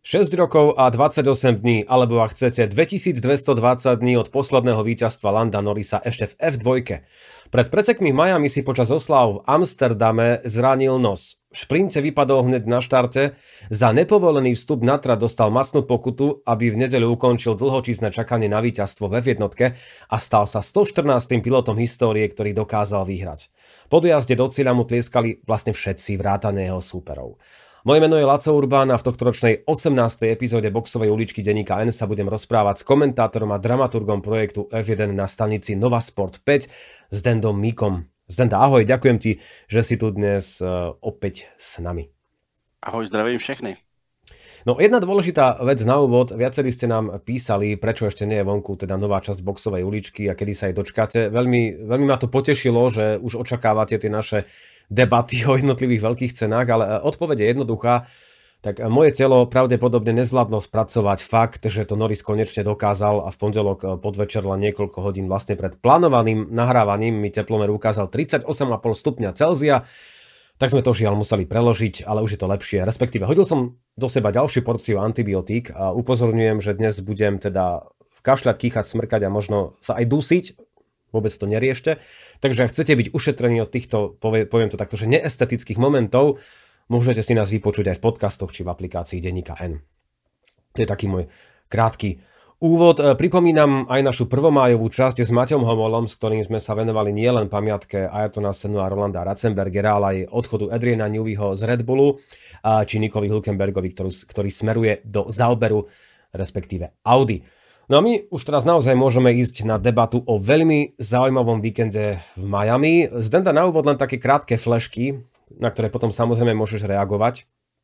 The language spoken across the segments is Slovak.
6 rokov a 28 dní, alebo ak chcete 2220 dní od posledného víťazstva Landa Norrisa ešte v F2. Pred pretekmi v Miami si počas oslav v Amsterdame zranil nos. V šprinte vypadol hneď na štarte, za nepovolený vstup na trať dostal masnú pokutu, aby v nedeľu ukončil dlhočísne čakanie na víťazstvo v F1 a stal sa 114. pilotom histórie, ktorý dokázal vyhrať. Po dojazde do cieľa mu tlieskali vlastne všetci vrátane jeho súperov. Moje meno je Laco Urbán a v tohtoročnej 18. epizóde Boxovej uličky denníka N sa budem rozprávať s komentátorom a dramaturgom projektu F1 na stanici Nova Sport 5 s Dendom Míkom. Zdenda, ahoj, ďakujem ti, že si tu dnes opäť s nami. Ahoj, zdravím všechny. No jedna dôležitá vec na úvod, viacerí ste nám písali, prečo ešte nie je vonku teda nová časť Boxovej uličky a kedy sa jej dočkáte. Veľmi ma to potešilo, že už očakávate tie naše debaty o jednotlivých veľkých cenách, ale odpoveď je jednoduchá. Tak moje telo pravdepodobne nezvládlo spracovať fakt, že to Norris konečne dokázal a v pondelok podvečer len niekoľko hodín vlastne pred plánovaným nahrávaním mi teplomer ukázal 38,5 stupňa Celzia. Tak sme to žiaľ museli preložiť, ale už je to lepšie. Respektíve hodil som do seba ďalšiu porciu antibiotík a upozorňujem, že dnes budem teda kašľať, kýchať, smrkať a možno sa aj dusiť. Vôbec to neriešte. Takže ak chcete byť ušetrení od týchto, poviem to takto, že neestetických momentov, môžete si nás vypočuť aj v podcastoch či v aplikácii denníka N. To je taký môj krátky úvod. Pripomínam aj našu prvomájovú časť s Maťom Homolom, s ktorým sme sa venovali nielen pamiatke Ayrtona Sennu a Rolanda Ratzenbergera, ale aj odchodu Adriana Neweyho z Red Bullu či Nickovi Hülkenbergovi, ktorý smeruje do Sauberu, respektíve Audi. No a my už teraz naozaj môžeme ísť na debatu o veľmi zaujímavom víkende v Miami. Zdenda na úvod len také krátke flešky, na ktoré potom samozrejme môžeš reagovať.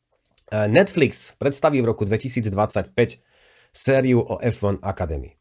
Netflix predstaví v roku 2025 sériu o F1 Academy.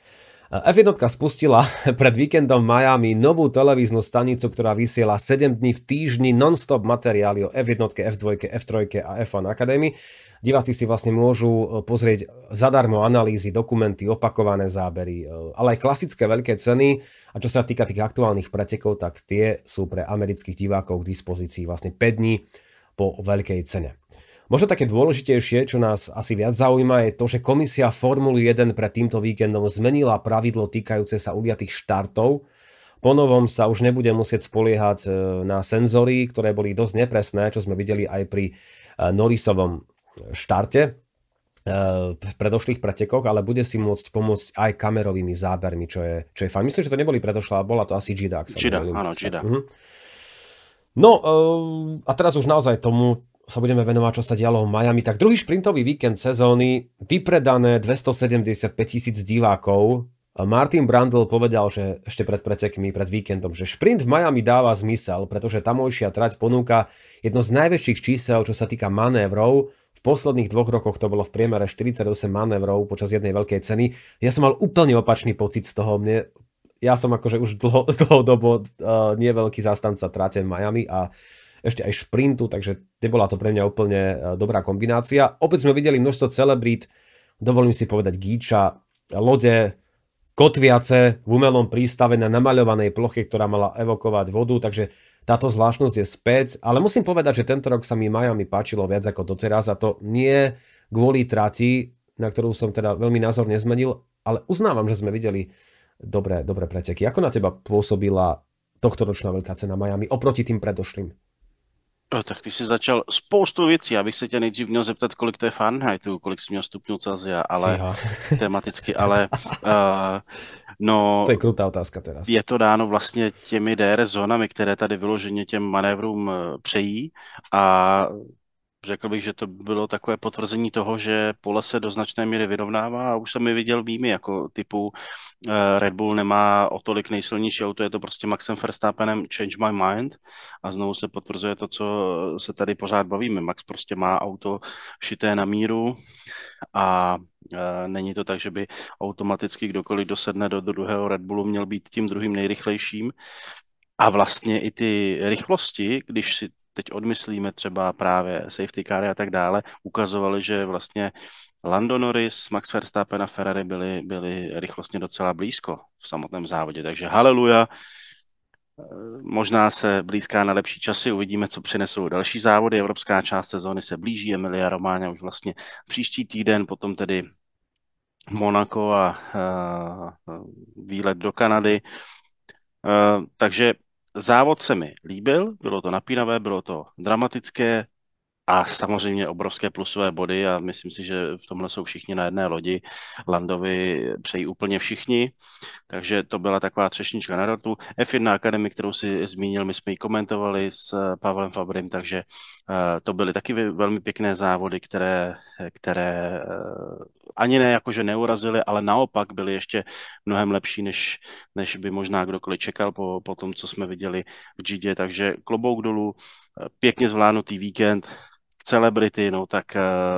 F1 spustila pred víkendom v Miami novú televíznu stanicu, ktorá vysiela 7 dní v týždni non-stop materiály o F1, F2, F3 a F1 Academy. Diváci si vlastne môžu pozrieť zadarmo analýzy, dokumenty, opakované zábery, ale aj klasické veľké ceny. A čo sa týka tých aktuálnych pretekov, tak tie sú pre amerických divákov k dispozícii vlastne 5 dní po veľkej cene. Možno také dôležitejšie, čo nás asi viac zaujíma, je to, že komisia Formuly 1 pred týmto víkendom zmenila pravidlo týkajúce sa uliatých štartov. Po novom sa už nebude musieť spoliehať na senzory, ktoré boli dosť nepresné, čo sme videli aj pri Norrisovom štarte v predošlých pretekoch, ale bude si môcť pomôcť aj kamerovými zábermi, čo je fajn. Myslím, že to neboli predošlé, bola to asi GIDA. GIDA. No a teraz už naozaj tomu sa budeme venovať, čo sa dialo v Miami. Tak druhý šprintový víkend sezóny, vypredané 275 000 divákov. Martin Brundle povedal, že ešte pred pretekmi, pred víkendom, že šprint v Miami dáva zmysel, pretože tamojšia trať ponúka jedno z najväčších čísel, čo sa týka manévrov. V posledných 2 rokoch to bolo v priemere 48 manévrov počas jednej veľkej ceny. Ja som mal úplne opačný pocit z toho. Ja som akože už dlhodobo nie veľký zástanca tráte v Miami a ešte aj šprintu, takže nebola to pre mňa úplne dobrá kombinácia. Opäť sme videli množstvo celebrít, dovolím si povedať gíča, lode, kotviace v umelom prístave na namaľovanej ploche, ktorá mala evokovať vodu, takže táto zvláštnosť je späť, ale musím povedať, že tento rok sa mi Miami páčilo viac ako doteraz a to nie kvôli trati, na ktorú som teda veľmi názor nezmenil, ale uznávam, že sme videli dobré preteky. Ako na teba pôsobila tohtoročná veľká cena Miami oproti tým predošlým? Tak ty jsi začal spoustu věcí. Já bych se tě nejdřív měl zeptat, kolik to je Fahrenheitu, kolik jsi měl stupňů Celsia, ale tematicky, ale no... To je krutá otázka teraz. Je to dáno vlastně těmi DRS zónami, které tady vyloženě těm manévrům přejí a řekl bych, že to bylo takové potvrzení toho, že pole se do značné míry vyrovnává a už jsem mi viděl výjimy, jako typu Red Bull nemá o tolik nejsilnější auto, je to prostě Maxem Verstappenem change my mind a znovu se potvrzuje to, co se tady pořád bavíme. Max prostě má auto šité na míru a není to tak, že by automaticky kdokoliv dosedne do druhého Red Bullu měl být tím druhým nejrychlejším. A vlastně i ty rychlosti, když si teď odmyslíme třeba právě safety car a tak dále, ukazovali, že vlastně Lando Norris, Max Verstappen a Ferrari byli rychlostně docela blízko v samotném závodě. Takže haleluja, Možná se blízká na lepší časy, uvidíme, co přinesou další závody. Evropská část sezóny se blíží, Emilia Romagna už vlastně příští týden, potom tedy Monako a výlet do Kanady. Takže závod se mi líbil, bylo to napínavé, bylo to dramatické a samozřejmě obrovské plusové body a myslím si, že v tomhle jsou všichni na jedné lodi. Landovi přejí úplně všichni. Takže to byla taková třešnička na dortu. F1 Academy, kterou si zmínil, my jsme ji komentovali s Pavlem Fabrym, takže to byly taky velmi pěkné závody, které ani ne jakože neurazily, ale naopak byly ještě mnohem lepší, než by možná kdokoliv čekal po tom, co jsme viděli v Gidě. Takže klobouk dolů, pěkně zvládnutý víkend, celebrity, no tak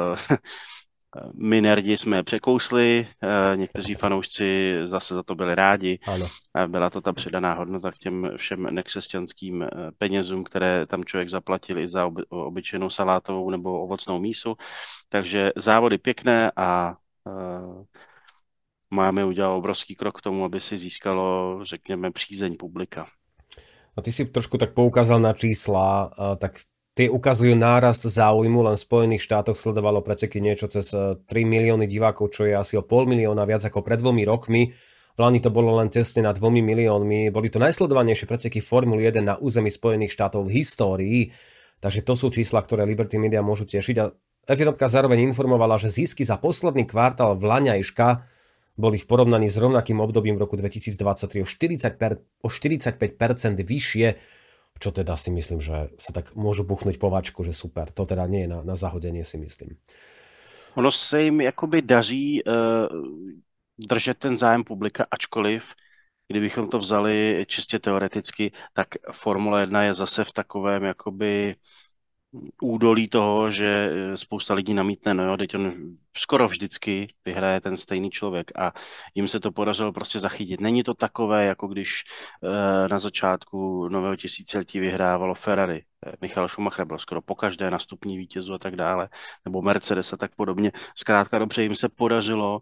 my nerdi jsme překousli, někteří fanoušci zase za to byli rádi. Áno. Byla to ta přidaná hodnota k těm všem nekřesťanským penězům, které tam člověk zaplatil i za obyčejnou salátovou nebo ovocnou mísu. Takže závody pěkné a Miami udělal obrovský krok k tomu, aby si získalo, řekněme, přízeň publika. A ty si trošku tak poukázal na čísla, tak tie ukazujú nárast záujmu, len v Spojených štátoch sledovalo preteky niečo cez 3 milióny divákov, čo je asi o 0,5 milióna viac ako pred 2 rokmi. V Lani to bolo len tesne nad 2 miliónmi. Boli to najsledovanejšie preteky Formuly 1 na území Spojených štátov v histórii. Takže to sú čísla, ktoré Liberty Media môžu tešiť. A F1 zároveň informovala, že zisky za posledný kvartál Vlaňajška boli v porovnaní s rovnakým obdobím v roku 2023 o 45% vyššie, čo teda si myslím, že sa tak môžu buchnúť povačku, že super. To teda nie je na zahodenie, si myslím. Ono se jim jakoby daří držet ten zájem publika, ačkoliv, kdybychom to vzali čistě teoreticky, tak Formule 1 je zase v takovém jakoby údolí toho, že spousta lidí namítne, no jo, teď on skoro vždycky vyhraje ten stejný člověk a jim se to podařilo prostě zachytit. Není to takové, jako když na začátku nového tisíciletí vyhrávalo Ferrari. Michael Schumacher byl skoro pokaždé na stupní vítězů a tak dále, nebo Mercedes a tak podobně. Zkrátka dobře, jim se podařilo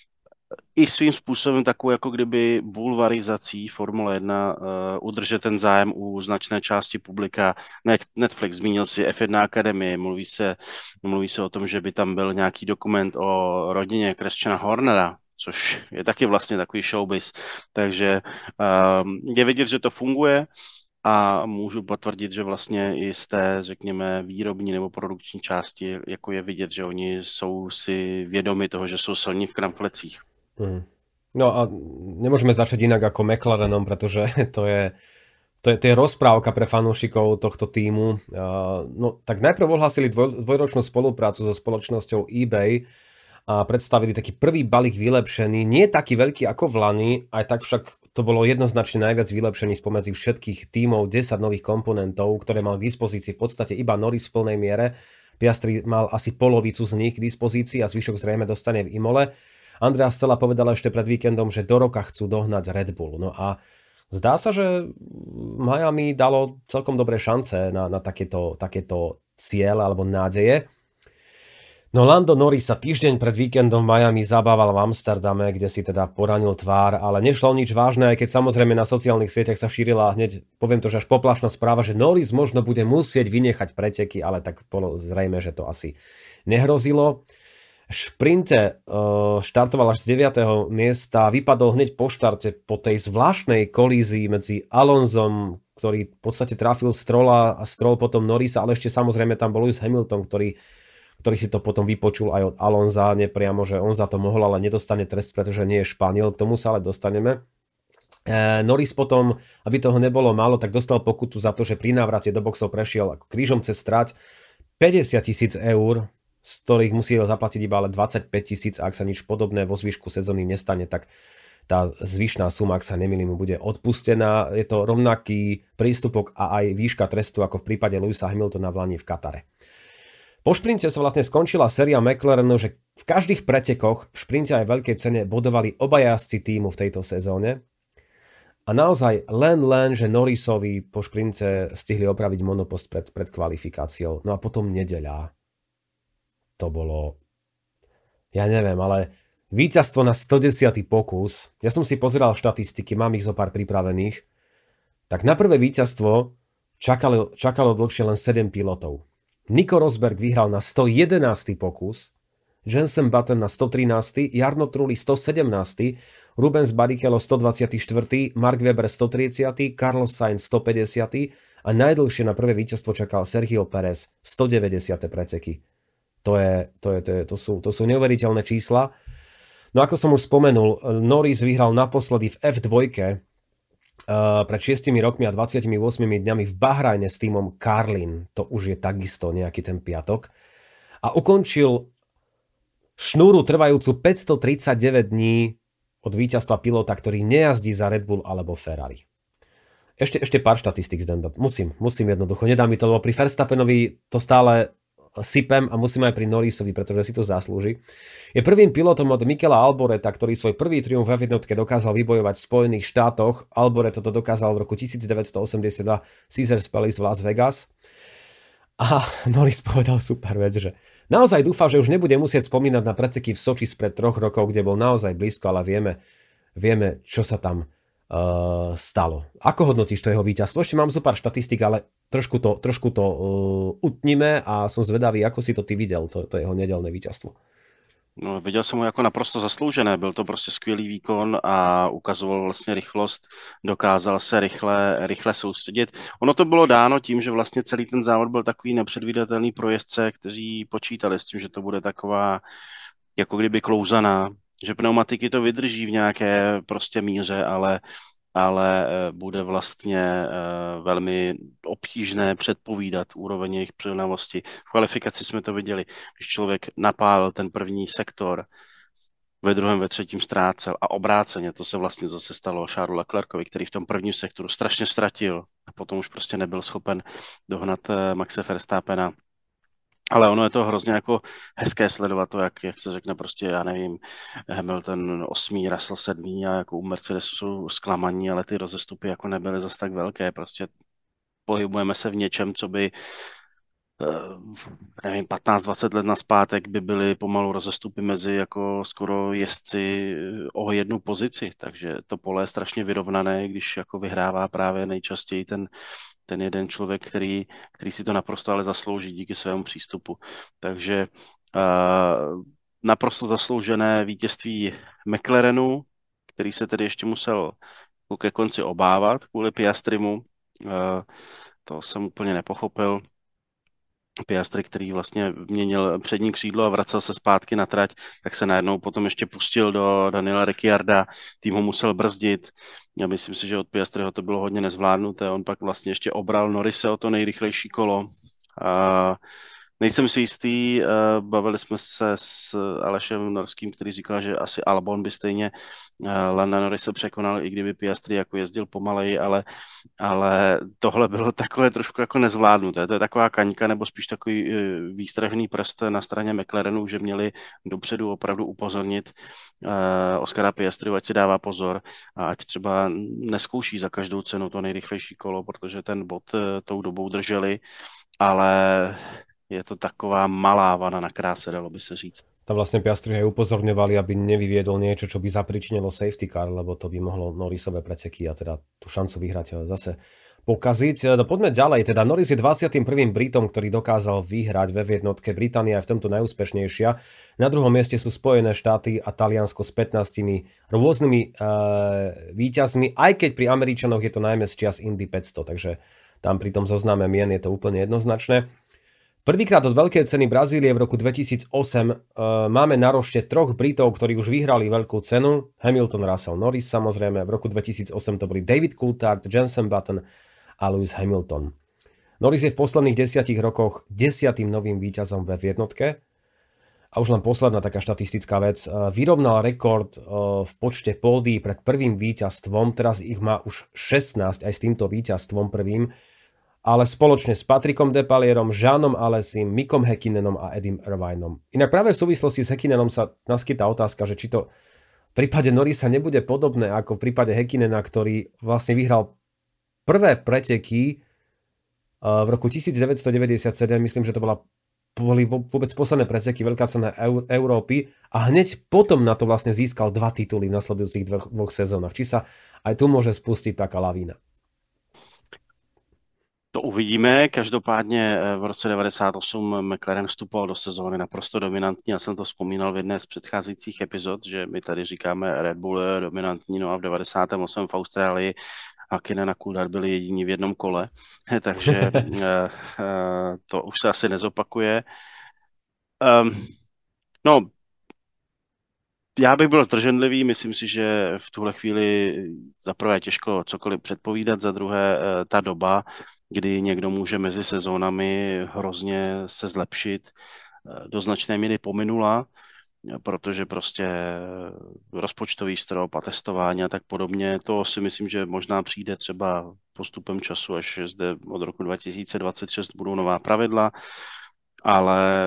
i svým způsobem takovou jako kdyby bulvarizací Formule 1 udržet ten zájem u značné části publika. Netflix zmínil si F1 Academy, mluví se o tom, že by tam byl nějaký dokument o rodině Christiana Hornera, což je taky vlastně takový showbiz. Takže je vidět, že to funguje a můžu potvrdit, že vlastně i z té, řekněme, výrobní nebo produkční části, jako je vidět, že oni jsou si vědomi toho, že jsou silní v kramflecích. No a nemôžeme začať inak ako McLarenom, pretože to je rozprávka pre fanúšikov tohto tímu. No tak najprv ohlásili dvojročnú spoluprácu so spoločnosťou eBay a predstavili taký prvý balík vylepšený, nie taký veľký ako v Lani, aj tak však to bolo jednoznačne najviac vylepšení spomedzi všetkých tímov, 10 nových komponentov, ktoré mal k dispozícii v podstate iba Norris v plnej miere. Piastri mal asi polovicu z nich k dispozícii a zvyšok zrejme dostane v Imole. Andrea Stella povedala ešte pred víkendom, že do roka chcú dohnať Red Bull. No a zdá sa, že Miami dalo celkom dobré šance na takéto ciele alebo nádeje. No Lando Norris sa týždeň pred víkendom v Miami zabával v Amsterdame, kde si teda poranil tvár, ale nešlo o nič vážne, aj keď samozrejme na sociálnych sieťach sa šírila hneď, poviem to, že až poplašná správa, že Norris možno bude musieť vynechať preteky, ale tak bolo zrejme, že to asi nehrozilo. V šprinte štartoval až z 9. miesta, vypadol hneď po štarte po tej zvláštnej kolízii medzi Alonsom, ktorý v podstate trafil Strolla a Stroll potom Norrisa, ale ešte samozrejme tam bol Lewis Hamilton, ktorý si to potom vypočul aj od Alonsa, nepriamo, že on za to mohol, ale nedostane trest, pretože nie je Španiel, k tomu sa ale dostaneme. Norris potom, aby toho nebolo málo, tak dostal pokutu za to, že pri návrate do boxov prešiel ako krížom cez trať 50 000 eur, z ktorých musí zaplatiť iba ale 25 000, ak sa nič podobné vo zvyšku sezóny nestane, tak tá zvyšná suma, ak sa nemýlim, bude odpustená. Je to rovnaký prístupok a aj výška trestu ako v prípade Lewisa Hamiltona v Lani v Katare. Po šprinte sa vlastne skončila séria McLarenu, že v každých pretekoch, v šprinte aj veľkej cene bodovali obaja jazdci tímu v tejto sezóne. A naozaj len, že Norrisovi po šprinte stihli opraviť monopost pred kvalifikáciou. No a potom nedeľa. To bolo, ja neviem, ale víťazstvo na 110. pokus. Ja som si pozeral štatistiky, mám ich zo pár pripravených. tak na prvé víťazstvo čakalo dlhšie len 7 pilotov. Nico Rosberg vyhral na 111. pokus, Jenson Button na 113., Jarno Trulli 117., Rubens Barrichello 124., Mark Webber 130., Carlos Sainz 150. a najdlhšie na prvé víťazstvo čakal Sergio Perez 190. preteky. To sú neuveriteľné čísla. No ako som už spomenul, Norris vyhral naposledy v F2 pred 6 rokmi a 28 dňami v Bahrajne s týmom Carlin. To už je takisto nejaký ten piatok. A ukončil šnúru trvajúcu 539 dní od víťazstva pilota, ktorý nejazdí za Red Bull alebo Ferrari. Ešte pár štatistik, Zdendo. Musím jednoducho. Nedá mi to, lebo pri Verstappenovi to stále sypem a musím aj pri Norrisovi, pretože si to zaslúži. Je prvým pilotom od Michela Alboreta, ktorý svoj prvý triumf v F1 dokázal vybojovať v Spojených štátoch. Alboreto to dokázal v roku 1982 Caesars Palace v Las Vegas. A Norris povedal super vec, že naozaj dúfam, že už nebude musieť spomínať na preteky v Soči spred 3 rokov, kde bol naozaj blízko, ale vieme čo sa tam stalo. Ako hodnotíš to jeho víťazstvo? Ešte mám zo pár štatistik, ale trošku to utníme a som zvedavý, ako si to ty videl, to jeho nedělné víťazstvo. No, viděl jsem ho jako naprosto zasloužené, byl to prostě skvělý výkon a ukazoval vlastně rychlost, dokázal se rychle soustředit. Ono to bylo dáno tím, že vlastně celý ten závod byl takový nepředvídatelný pro jezdce, kteří počítali s tím, že to bude taková jako kdyby klouzaná, že pneumatiky to vydrží v nějaké prostě míře, ale bude vlastně velmi obtížné předpovídat úroveň jejich přilnavosti. V kvalifikaci jsme to viděli, když člověk napálil ten první sektor, ve druhém, ve třetím ztrácel a obráceně, to se vlastně zase stalo Charlesu Leclercovi, který v tom prvním sektoru strašně ztratil a potom už prostě nebyl schopen dohnat Maxe Verstappena. Ale ono je to hrozně jako hezké sledovat to, jak se řekne prostě, já nevím, Hamilton 8., Russell 7. a jako u Mercedesu jsou zklamaní, ale ty rozestupy jako nebyly zas tak velké, prostě pohybujeme se v něčem, co by nevím, 15-20 let nazpátek by byly pomalu rozestupy mezi jako skoro jezdci o 1 pozici, takže to pole je strašně vyrovnané, když jako vyhrává právě nejčastěji ten jeden člověk, který si to naprosto ale zaslouží díky svému přístupu. Takže naprosto zasloužené vítězství McLarenu, který se tedy ještě musel ke konci obávat kvůli Piastrimu. To jsem úplně nepochopil. Piastri, který vlastně měnil přední křídlo a vracel se zpátky na trať, tak se najednou potom ještě pustil do Daniela Ricciarda, tým ho musel brzdit. Já myslím si, že od Piastriho to bylo hodně nezvládnuté, on pak vlastně ještě obral Norrise o to nejrychlejší kolo. Nejsem si jistý, bavili jsme se s Alešem Norským, který říkal, že asi Albon by stejně Landa Norrise překonal, i kdyby Piastri jako jezdil pomaleji, ale tohle bylo takové trošku jako nezvládnuté. To je taková kaňka, nebo spíš takový výstražný prst na straně McLarenu, že měli dopředu opravdu upozornit Oscara Piastriho, ať si dává pozor a ať třeba neskouší za každou cenu to nejrychlejší kolo, protože ten bod tou dobou drželi, ale je to taková malá vana na kráse, dalo by sa říct. Tam vlastne Piastri aj upozorňovali, aby nevyviedol niečo, čo by zapričinilo safety car, lebo to by mohlo Norrisové preteky a teda tú šancu vyhrať zase pokaziť. No poďme ďalej, teda Norris je 21. Britom, ktorý dokázal vyhrať ve F1. Británia je v tomto najúspešnejšia. Na druhom mieste sú Spojené štáty a Taliansko s 15 rôznymi víťazmi, aj keď pri Američanoch je to najmä z čias Indy 500, takže tam pri tom zozname mien je to úplne jednoznačné. Prvýkrát od Veľkej ceny Brazílie v roku 2008 máme na rošte 3 Britov, ktorí už vyhrali veľkú cenu. Hamilton, Russell, Norris samozrejme. V roku 2008 to boli David Coulthard, Jenson Button a Lewis Hamilton. Norris je v posledných 10 rokoch 10. novým víťazom v F1. A už len posledná taká štatistická vec. Vyrovnal rekord v počte pódií pred prvým víťazstvom. Teraz ich má už 16 aj s týmto víťazstvom prvým. Ale spoločne s Patrickom Depalierom, Jeanom Alessim, Mickom Häkkinenom a Edim Irvinom. Inak práve v súvislosti s Häkkinenom sa naskytá otázka, že či to v prípade Norrisa nebude podobné ako v prípade Häkkinena, ktorý vlastne vyhral prvé preteky v roku 1997, myslím, že to boli vôbec posledné preteky, veľká cena Európy a hneď potom na to vlastne získal 2 tituly v nasledujúcich 2 sezónach. Či sa aj tu môže spustiť taká lavína? To uvidíme. Každopádně v roce 98 McLaren vstupoval do sezóny naprosto dominantní. Já jsem to vzpomínal v jedné z předcházejících epizod, že my tady říkáme Red Bull je dominantní, no a v 98 v Austrálii Hakkinen a Coulthard byli jediní v jednom kole, takže to už se asi nezopakuje. No, já bych byl zdrženlivý, myslím si, že v tuhle chvíli za prvé těžko cokoliv předpovídat, za druhé ta doba, kdy někdo může mezi sezónami hrozně se zlepšit, do značné míry pominula, protože prostě rozpočtový strop a testování a tak podobně, to si myslím, že možná přijde třeba postupem času, až zde od roku 2026 budou nová pravidla, ale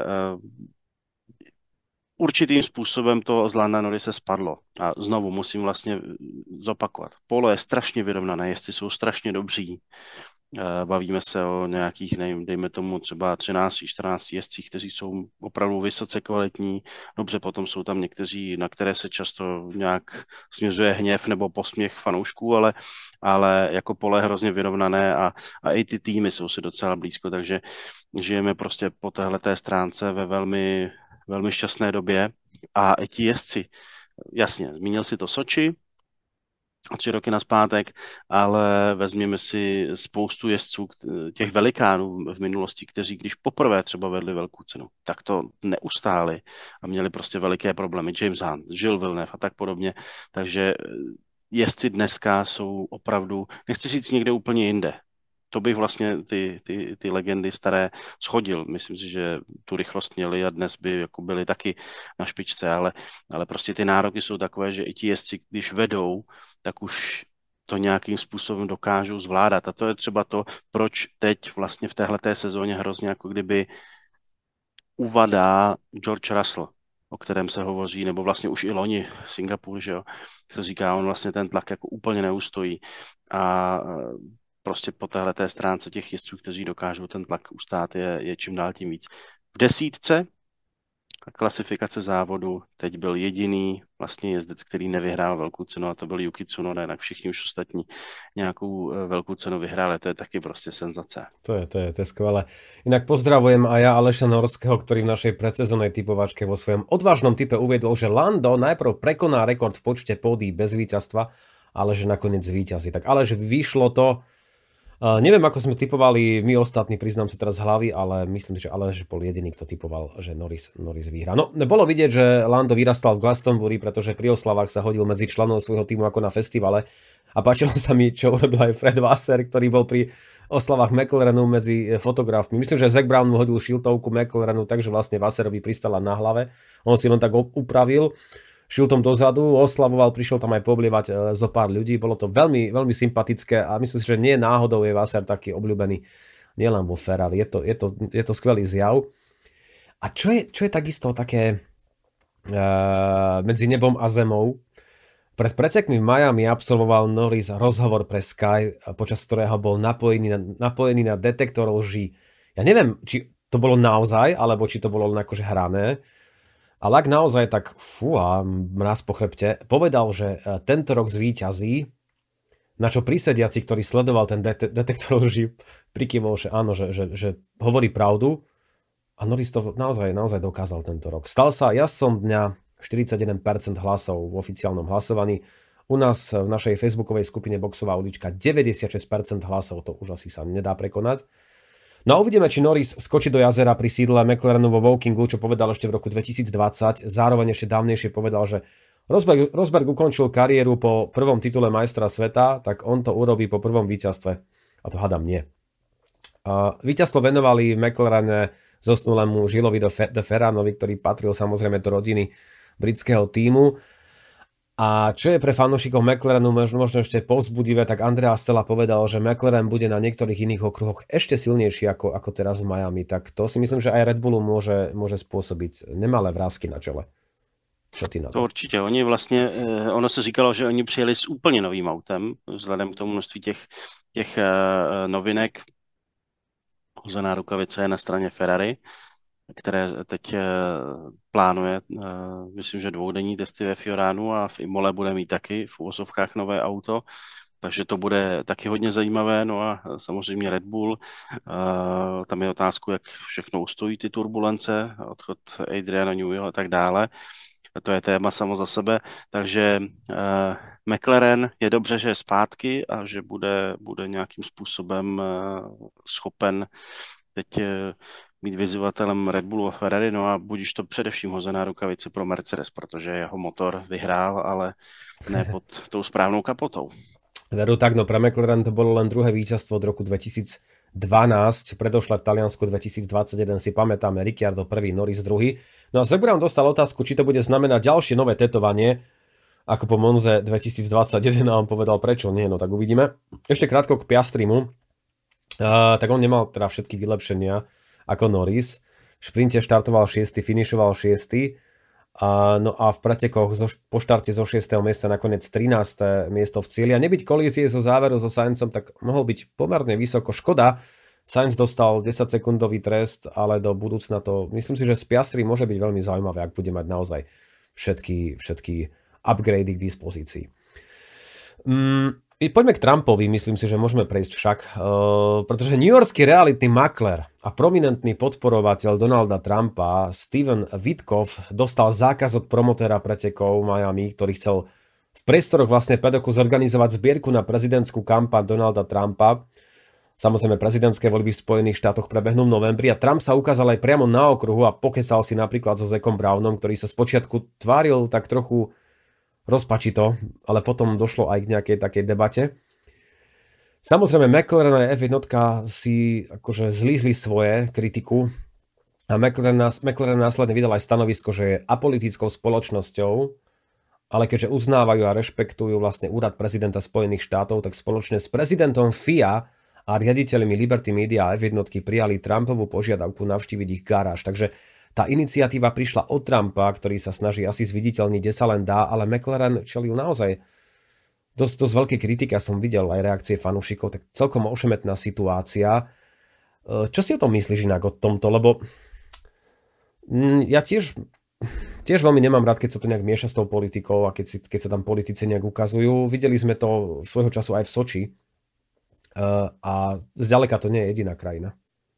určitým způsobem to z Landa Norrise spadlo. A znovu musím vlastně zopakovat. Polo je strašně vyrovnané, jezdci jsou strašně dobří. Bavíme se o nějakých, dejme tomu třeba 13-14 jezdcích, kteří jsou opravdu vysoce kvalitní. Dobře, potom jsou tam někteří, na které se často nějak směřuje hněv nebo posměch fanoušků, ale jako pole je hrozně vyrovnané a i ty týmy jsou si docela blízko, takže žijeme prostě po téhleté stránce ve velmi, velmi šťastné době a i ti jezdci, jasně, zmínil si to Soči, 3 roky nazpátek, ale vezměme si spoustu jezdců, těch velikánů v minulosti, kteří když poprvé třeba vedli velkou cenu, tak to neustáli a měli prostě veliké problémy. James Hunt, Gilles Villeneuve a tak podobně. Takže jezdci dneska jsou opravdu, nechci říct někde úplně jinde. To bych vlastně ty legendy staré shodil. Myslím si, že tu rychlost měli a dnes by jako byli taky na špičce, ale prostě ty nároky jsou takové, že i ti jezdci, když vedou, tak už to nějakým způsobem dokážou zvládat. A to je třeba to, proč teď vlastně v téhleté sezóně hrozně jako kdyby uvadá George Russell, o kterém se hovoří, nebo vlastně už i loni Singapur, že jo, se říká, on vlastně ten tlak jako úplně neustojí. A prostě po téhleté stránce těch jezdců, kteří dokážou ten tlak ustát, je čím dál tím víc. V desítce klasifikace závodu teď byl jediný vlastně jezdec, který nevyhrál velkou cenu, a to byl Yuki Tsunoda, jinak všichni už ostatní nějakou velkou cenu vyhráli. To je taky prostě senzace. To je skvelé. Inak pozdravujem aj ja Aleša Norského, ktorý v našej predsezónnej typovačke vo svojom odvážnom type uviedol, že Lando najprv prekoná rekord v počte pódií bez víťazstva, ale že nakoniec víťazí. Tak ale že vyšlo to. Neviem, ako sme typovali my ostatní, priznám sa teraz z hlavy, ale myslím, že Aleš bol jediný, kto typoval, že Norris vyhrá. No, bolo vidieť, že Lando vyrastal v Glastonbury, pretože pri oslavách sa hodil medzi členov svojho týmu ako na festivale a páčilo sa mi, čo urobil aj Fred Vasseur, ktorý bol pri oslavách McLarenu medzi fotografmi. Myslím, že Zac Brown mu hodil šiltovku McLarenu, takže vlastne Vasseurovi pristala na hlave. On si len tak upravil, šil tom dozadu, oslavoval, prišiel tam aj poblievať zo pár ľudí. Bolo to veľmi, veľmi sympatické a myslím si, že nie náhodou je Vasseur taký obľúbený nielen vo Ferrari. Je to skvelý zjav. A čo je takisto také medzi nebom a zemou? Pred pretekmi v Miami absolvoval Norris rozhovor pre Sky, počas ktorého bol napojený na detektor lží. Ja neviem, či to bolo naozaj, alebo či to bolo len akože hrané. Ale ak naozaj, tak mraz po chrbte, povedal, že tento rok zvíťazí, na čo prísediaci, ktorý sledoval ten detektor lži, prikyvol, že áno, že hovorí pravdu a Norris to naozaj dokázal tento rok. Stal sa jazdcom dňa, 41% hlasov v oficiálnom hlasovaní. U nás v našej facebookovej skupine Boxová ulička 96% hlasov, to už asi sa nedá prekonať. No a uvidíme, či Norris skočí do jazera pri sídle McLarenu vo Wokingu, čo povedal ešte v roku 2020. Zároveň ešte dávnejšie povedal, že Rosberg ukončil kariéru po prvom titule majstra sveta, tak on to urobí po prvom víťazstve. A to hádam nie. Víťazstvo venovali v McLarene zosnulému Gillesovi de Ferranovi, ktorý patril samozrejme do rodiny britského tímu. A čo je pre fanúšikov McLarenu možno ešte povzbudivé, tak Andrea Stella povedal, že McLaren bude na niektorých iných okruhoch ešte silnejší ako teraz v Miami. Tak to si myslím, že aj Red Bullu môže spôsobiť nemalé vrásky na čele. Co ty na to? To určitě. Oni vlastně, ono se říkalo, že oni přijeli s úplně novým autem, vzhledem k tomu množství těch novinek. Hozená rukavice je na straně Ferrari, které teď plánuje, myslím, že 2denní testy ve Fioránu a v Imole bude mít taky v úvozovkách nové auto. takže to bude taky hodně zajímavé. No a samozřejmě Red Bull, tam je otázku, jak všechno ustojí ty turbulence, odchod Adriana Neweyho a tak dále. To je téma samo za sebe, takže McLaren je dobře, že je zpátky a že bude nějakým způsobem schopen teď být vyzývatelem Red Bullu a Ferrari, no a budíš to především hozená rukavice pro Mercedes, protože jeho motor vyhrál, ale ne pod tou správnou kapotou. Veru tak, no pre McLaren to bolo len druhé víťazstvo od roku 2012, predošle v Taliansku 2021 si pamätáme, Ricciardo prvý, Norris druhý. No a Zach Brown dostal otázku, či to bude znamenať ďalšie nové tetovanie, ako po Monze 2021 a on povedal, prečo nie, no tak uvidíme. Ešte krátko k Piastrimu, tak on nemal teda všetky vylepšenia ako Norris. V šprinte štartoval 6., finišoval 6. No a v pretekoch po štarte zo 6. miesta nakoniec 13. miesto v cieli. A nebyť kolízie zo záveru so Sainzom, tak mohol byť pomerne vysoko. Škoda, Sainz dostal 10-sekundový trest, ale do budúcna to, myslím si, že z Piastri môže byť veľmi zaujímavé, ak bude mať naozaj všetky upgrady k dispozícii. Poďme k Trumpovi, myslím si, že môžeme prejsť však, pretože newyorský realitný makler a prominentný podporovateľ Donalda Trumpa Steven Witkoff dostal zákaz od promotéra pretekov Miami, ktorý chcel v priestoroch vlastne pedoku zorganizovať zbierku na prezidentskú kampaň Donalda Trumpa. Samozrejme, prezidentské voľby v Spojených štátoch prebehnú v novembri a Trump sa ukázal aj priamo na okruhu a pokecal si napríklad so Zackom Brownom, ktorý sa spočiatku tváril tak trochu rozpačito, ale potom došlo aj k nejakej takej debate. Samozrejme, McLaren a F1 si akože zlízli svoje kritiku a McLaren následne vydal aj stanovisko, že je apolitickou spoločnosťou, ale keďže uznávajú a rešpektujú vlastne úrad prezidenta Spojených štátov, tak spoločne s prezidentom FIA a riaditeľmi Liberty Media a F1 prijali Trumpovú požiadavku navštíviť ich garáž. Takže tá iniciatíva prišla od Trumpa, ktorý sa snaží asi zviditeľniť, kde sa len dá, ale McLaren čelil naozaj dosť veľkej kritike. Ja som videl aj reakcie fanúšikov, tak celkom ošemetná situácia. Čo si o tom myslíš inak o tomto? Lebo ja tiež veľmi nemám rád, keď sa to nejak mieša s tou politikou a keď sa tam politici nejak ukazujú. Videli sme to svojho času aj v Soči a zďaleka to nie je jediná krajina.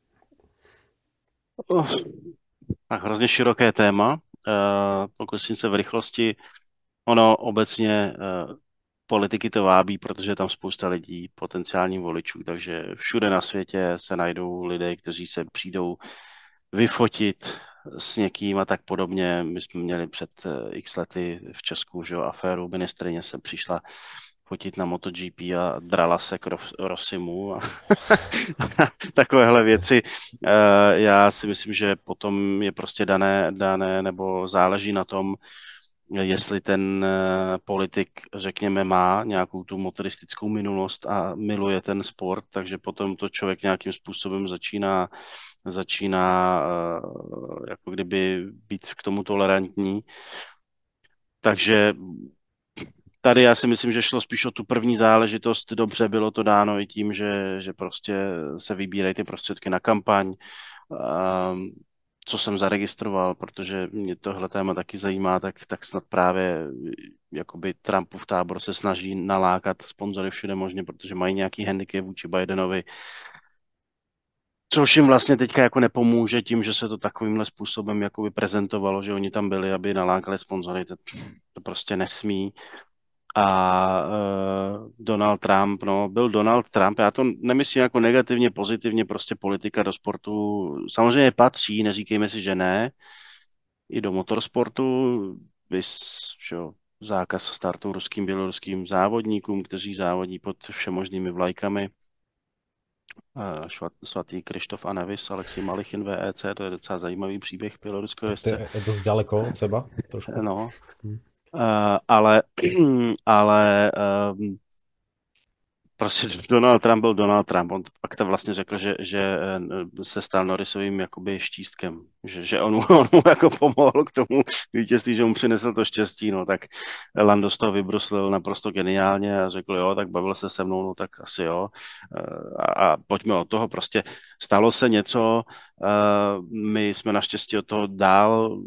Tak hrozně široké téma. Pokusím se v rychlosti. Ono obecně politiky to vábí, protože je tam spousta lidí, potenciálních voličů, takže všude na světě se najdou lidé, kteří se přijdou vyfotit s někým a tak podobně. My jsme měli před x lety v Česku, že jo, aféru, ministryně se přišla fotit na MotoGP a drala se k Rossimu a takovéhle věci. Já si myslím, že potom je prostě dané nebo záleží na tom, jestli ten politik, řekněme, má nějakou tu motoristickou minulost a miluje ten sport, takže potom to člověk nějakým způsobem začíná jako kdyby být k tomu tolerantní. Takže tady já si myslím, že šlo spíš o tu první záležitost. Dobře bylo to dáno i tím, že prostě se vybírají ty prostředky na kampaň, co jsem zaregistroval, protože mě tohle téma taky zajímá, tak snad právě jakoby Trumpův tábor se snaží nalákat sponzory všude možně, protože mají nějaký handicap vůči Bidenovi, což jim vlastně teďka jako nepomůže tím, že se to takovýmhle způsobem jakoby prezentovalo, že oni tam byli, aby nalákali sponzory, to prostě nesmí. A Donald Trump, no, byl Donald Trump, já to nemyslím jako negativně, pozitivně, prostě politika do sportu samozřejmě patří, neříkejme si, že ne, i do motorsportu, zákaz startu ruským, běloruským závodníkům, kteří závodí pod všemožnými vlajkami. Svatý Krištof a Nevis, Alexej Malichin VEC, to je docela zajímavý příběh běloruského jezdce. Je dost daleko od seba, trošku. No. Ale prostě Donald Trump byl Donald Trump. On pak to vlastně řekl, že se stal Norrisovým jakoby štístkem. Že on mu jako pomohl k tomu vítězství, že mu přinesl to štěstí. No tak Lando z toho vybruslil naprosto geniálně a řekl, jo, tak bavil se se mnou, no tak asi jo. A pojďme od toho. Prostě stalo se něco, my jsme naštěstí od toho dál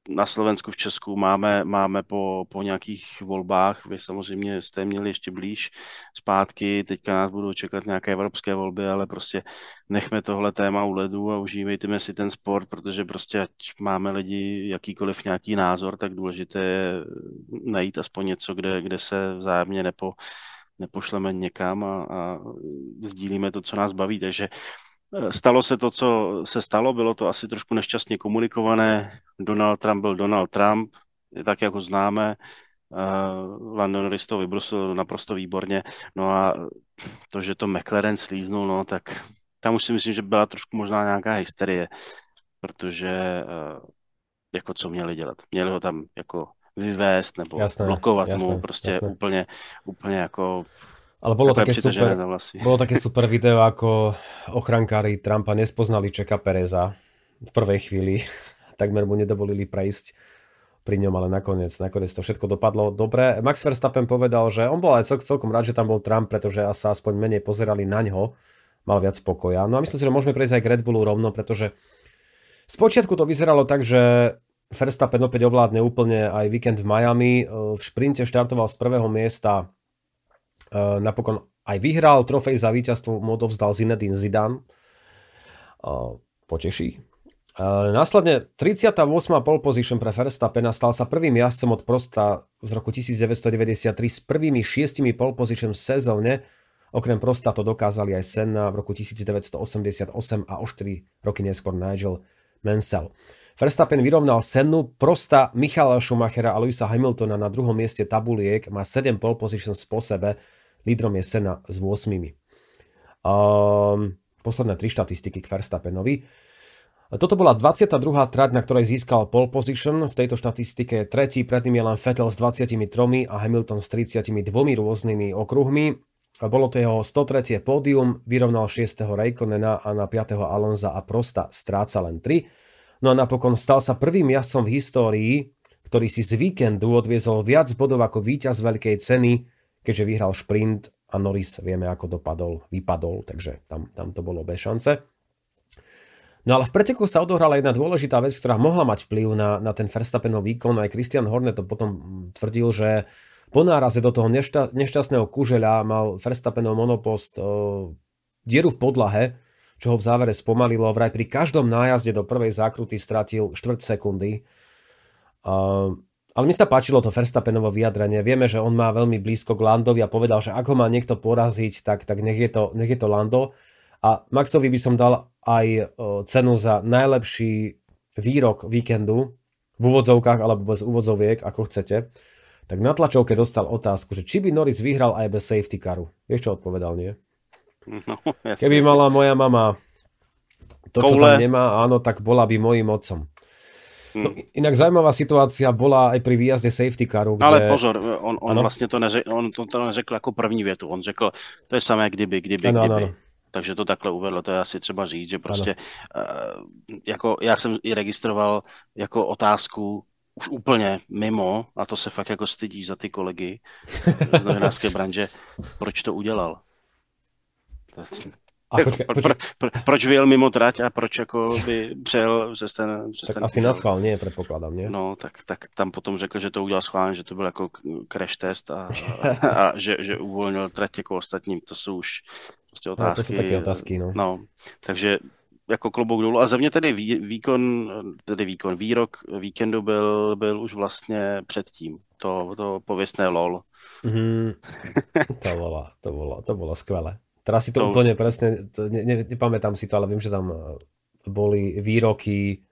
na Slovensku, v Česku máme po nějakých volbách, vy samozřejmě jste měli ještě blíž zpátky, teďka nás budou čekat nějaké evropské volby, ale prostě nechme tohle téma u ledu a užívejme si ten sport, protože prostě ať máme lidi jakýkoliv nějaký názor, tak důležité je najít aspoň něco, kde se vzájemně nepošleme někam a sdílíme to, co nás baví, takže stalo se to, co se stalo, bylo to asi trošku nešťastně komunikované. Donald Trump byl Donald Trump, tak jak ho známe. Lando Norris to vybrusil naprosto výborně. No a to, že to McLaren slíznul, no tak tam už si myslím, že byla trošku možná nějaká hysterie, protože jako co měli dělat? Měli ho tam jako vyvést nebo blokovat mu prostě úplně jako... Ale bolo také super video, ako ochrankári Trumpa nespoznali Čeka Pereza v prvej chvíli. Takmer mu nedovolili prejsť pri ňom, ale nakoniec to všetko dopadlo dobre. Max Verstappen povedal, že on bol aj celkom rád, že tam bol Trump, pretože sa aspoň menej pozerali na ňo. Mal viac spokoja. No a myslím si, že môžeme prejsť aj k Red Bullu rovno, pretože spočiatku to vyzeralo tak, že Verstappen opäť ovládne úplne aj víkend v Miami. V šprinte štartoval z prvého miesta. Napokon aj vyhral, trofej za víťazstvo mu odovzdal Zinedine Zidane. Poteší. Následne 38. pole position pre Verstappena, stal sa prvým jazdcom od Prosta z roku 1993 s prvými 6 pole position v sezóne. Okrem Prosta to dokázali aj Senna v roku 1988 a o 4 roky neskôr Nigel Mansell. Verstappen vyrovnal Sennu, Prosta, Michaela Schumachera a Lewisa Hamiltona na druhom mieste tabuliek, má 7 pole positions po sebe. Lídrom je Senna s 8. Posledné 3 štatistiky k Verstappenovi. Toto bola 22. trať, na ktorej získal pole position. V tejto štatistike je tretí, pred ním je len Vettel s 23 a Hamilton s 32 rôznymi okruhmi. Bolo to jeho 103. pódium, vyrovnal 6. Räikkönena a na 5. Alonsa a Prosta stráca len 3. No a napokon stal sa prvým jazdcom v histórii, ktorý si z víkendu odviezol viac bodov ako víťaz veľkej ceny, keďže vyhral šprint a Norris vieme, ako vypadol, takže tam to bolo bez šance. No ale v preteku sa odohrala jedna dôležitá vec, ktorá mohla mať vplyv na ten Verstappenov výkon. Aj Christian Horner to potom tvrdil, že po náraze do toho nešťastného kužeľa mal Verstappenov monopost dieru v podlahe, čo ho v závere spomalilo. Vraj pri každom nájazde do prvej zákruty stratil 4 sekundy. Ale mi sa páčilo to Verstappenovo vyjadrenie. Vieme, že on má veľmi blízko k Landovi a povedal, že ak ho má niekto poraziť, tak nech je to Lando. A Maxovi by som dal aj cenu za najlepší výrok víkendu, v úvodzovkách alebo bez úvodzoviek, ako chcete. Tak na tlačovke dostal otázku, že či by Norris vyhral aj bez safety caru. Vieš, čo odpovedal, nie? No, keby mala moja mama to, čo tam nemá, áno, tak bola by mojím otcom. No, inak zaujímavá situácia bola aj pri výjazde safety caru. Kde... Ale pozor, on vlastně to neřekl jako první větu. On řekl, to je samé kdyby. Ano. Takže to takhle uvedlo, to je asi třeba říct, že prostě jako já jsem i registroval jako otázku už úplně mimo, a to se fakt jako stydí za ty kolegy z novinářské branže, proč to udělal. Proč vyjel mimo trať a proč jako by přejel přes ten... Tak asi na schvál, nie, predpokladám, nie? No, tak tam potom řekl, že to udělal schválně, že to byl jako crash test a že uvolnil trať jako ostatním. To jsou už prostě otázky. No, to jsou také otázky, no. No, takže jako klobouk dolů. A za mě tedy výrok víkendu byl už vlastně předtím. To pověstné LOL. To bolo skvelé. Teraz si to úplne presne, nepamätám si to, ale viem, že tam boli výroky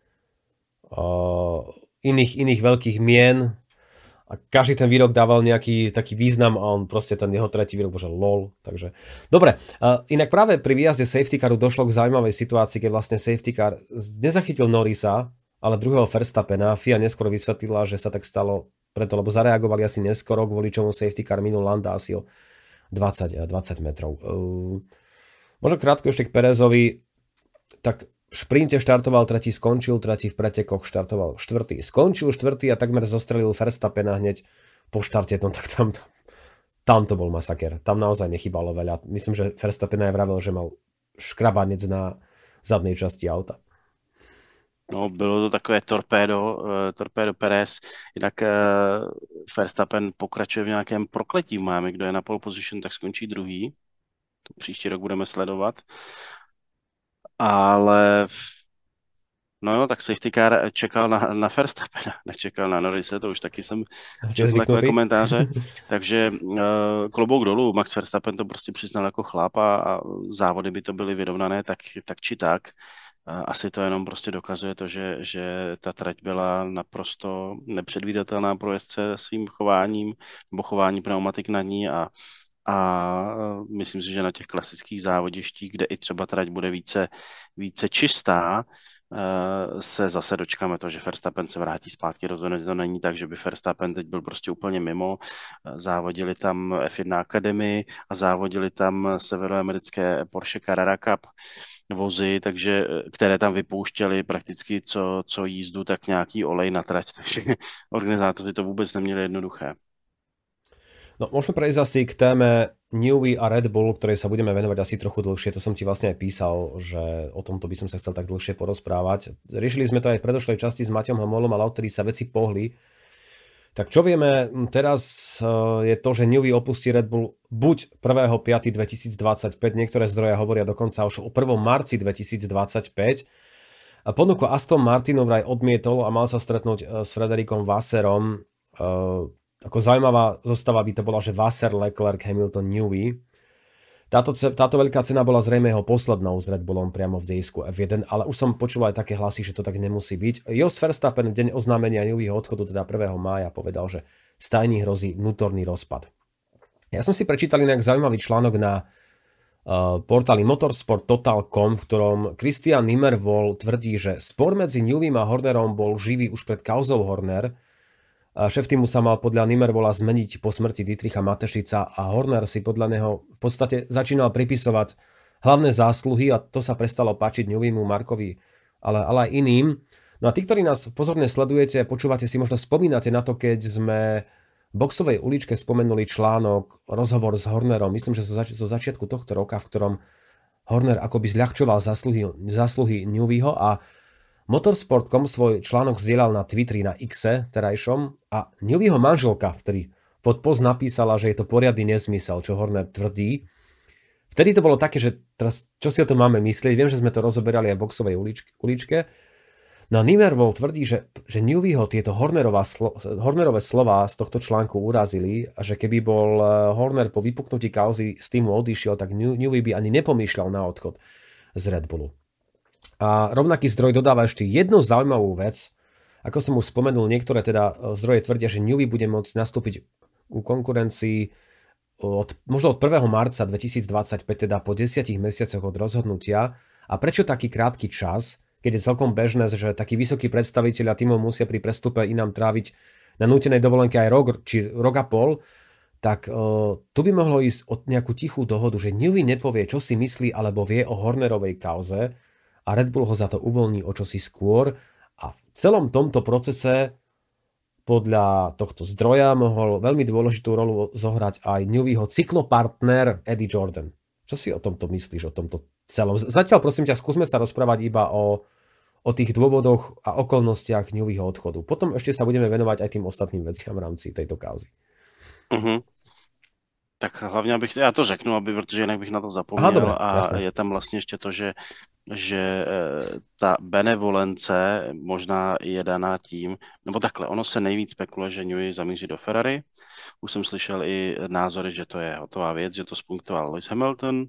iných veľkých mien a každý ten výrok dával nejaký taký význam a on proste ten jeho tretí výrok bože lol. Takže dobre, inak práve pri výjazde safety caru došlo k zaujímavej situácii, keď vlastne safety car nezachytil Norrisa, ale druhého Verstappena. FIA neskôr vysvetlila, že sa tak stalo preto, lebo zareagovali asi neskoro, kvôli čomu safety car minul Landa asi o 20 metrov. Možno krátko ešte k Perezovi. Tak v šprinte štartoval tretí, skončil tretí, v pretekoch štartoval štvrtý, skončil štvrtý a takmer zostrelil Verstappena hneď po štarte. No tak tam to bol masaker. Tam naozaj nechybalo veľa. Myslím, že Verstappen aj vravel, že mal škrabanec na zadnej časti auta. No, bylo to takové torpédo Perez, jinak Verstappen pokračuje v nějakém prokletí v Miami, kdo je na pole position, tak skončí druhý, to příští rok budeme sledovat, ale no jo, tak safety car čekal na Verstappena, nečekal na Norrise, to už taky jsem Ste četl takové zvyknutí? komentáře, takže klobouk dolů, Max Verstappen to prostě přiznal jako chlap a závody by to byly vyrovnané, tak či tak. Asi to jenom prostě dokazuje to, že ta trať byla naprosto nepředvídatelná pro jezdce svým chováním, nebo chování pneumatik na ní a myslím si, že na těch klasických závodištích, kde i třeba trať bude více čistá, se zase dočkáme to, že Verstappen se vrátí zpátky. Rozhodně to není tak, že by Verstappen teď byl prostě úplně mimo. Závodili tam F1 Academy a závodili tam severoamerické Porsche Carrera Cup vozy, takže, které tam vypouštěli prakticky co jízdu, tak nějaký olej na trať, takže organizátoři to vůbec neměli jednoduché. No, môžeme prejsť asi k téme Newey a Red Bull, ktorej sa budeme venovať asi trochu dlhšie. To som ti vlastne aj písal, že o tomto by som sa chcel tak dlhšie porozprávať. Riešili sme to aj v predošlej časti s Maťom Homolom, ale odtedy sa veci pohli. Tak čo vieme teraz je to, že Newey opustí Red Bull buď 1.5.2025, niektoré zdroje hovoria dokonca už o 1. marci 2025. A ponuku Aston Martinu vraj odmietol a mal sa stretnúť s Frederickom Vasserom. Ako zaujímavá zostava by to bola, že Vassar, Leclerc, Hamilton, Newey. Táto veľká cena bola zrejme jeho poslednou s Red Bullom priamo v dejsku F1, ale už som počul aj také hlasy, že to tak nemusí byť. Jos Verstappen v deň oznámenia Neweyho odchodu, teda 1. mája, povedal, že stajni hrozí vnútorný rozpad. Ja som si prečítal inak zaujímavý článok na portáli motorsport.total.com, v ktorom Christian Nimmervoll tvrdí, že spor medzi Neweym a Hornerom bol živý už pred kauzou Horner. Šéf týmu sa mal podľa Nimmervolla zmeniť po smrti Dietricha Matešica a Horner si podľa neho v podstate začínal pripisovať hlavné zásluhy a to sa prestalo páčiť Neweymu, Markovi, ale aj iným. No a tí, ktorí nás pozorne sledujete, počúvate si, možno spomínate na to, keď sme v boxovej uličke spomenuli článok, rozhovor s Hornerom, myslím, že zo začiatku tohto roka, v ktorom Horner akoby zľahčoval zásluhy Neweyho a Motorsport.com svoj článok zdieľal na Twitteri, na Xe terajšom a Neweyho manželka vtedy pod post napísala, že je to poriadny nezmysel, čo Horner tvrdí. Vtedy to bolo také, že teraz, čo si o tom máme myslieť, viem, že sme to rozoberali aj v boxovej uličke. No a Nimmervoll tvrdí, že Neweyho tieto Hornerové slová z tohto článku urazili a že keby bol Horner po vypuknutí kauzy z týmu odišiel, tak Newey by ani nepomýšľal na odchod z Red Bullu. A rovnaký zdroj dodáva ešte jednu zaujímavú vec. Ako som už spomenul, niektoré teda zdroje tvrdia, že Newey bude môcť nastúpiť u konkurencii možno od 1. marca 2025, teda po 10 mesiacoch od rozhodnutia. A prečo taký krátky čas, keď je celkom bežné, že takí vysokí predstavitelia tímov musia pri prestupe inám tráviť na nútenej dovolenke aj rok, či rok a pol, tak tu by mohlo ísť o nejakú tichú dohodu, že Newey nepovie, čo si myslí, alebo vie o Hornerovej kauze, a Red Bull ho za to uvoľní o čosi skôr a v celom tomto procese podľa tohto zdroja mohol veľmi dôležitú rolu zohrať aj Neweyho cyklopartner Eddie Jordan. Čo si o tomto myslíš, o tomto celom? Zatiaľ prosím ťa, skúsme sa rozprávať iba o tých dôvodoch a okolnostiach Neweyho odchodu. Potom ešte sa budeme venovať aj tým ostatným veciam v rámci tejto kauzy. Uh-huh. Tak hlavně já to řeknu, protože jinak bych na to zapomněl. Aha, dobré, a jasné. je tam vlastně ještě to, že ta benevolence možná je daná tím, nebo takhle, ono se nejvíc spekuluje, že Newey zamíří do Ferrari. Už jsem slyšel i názory, že to je hotová věc, že to spunktoval Lewis Hamilton.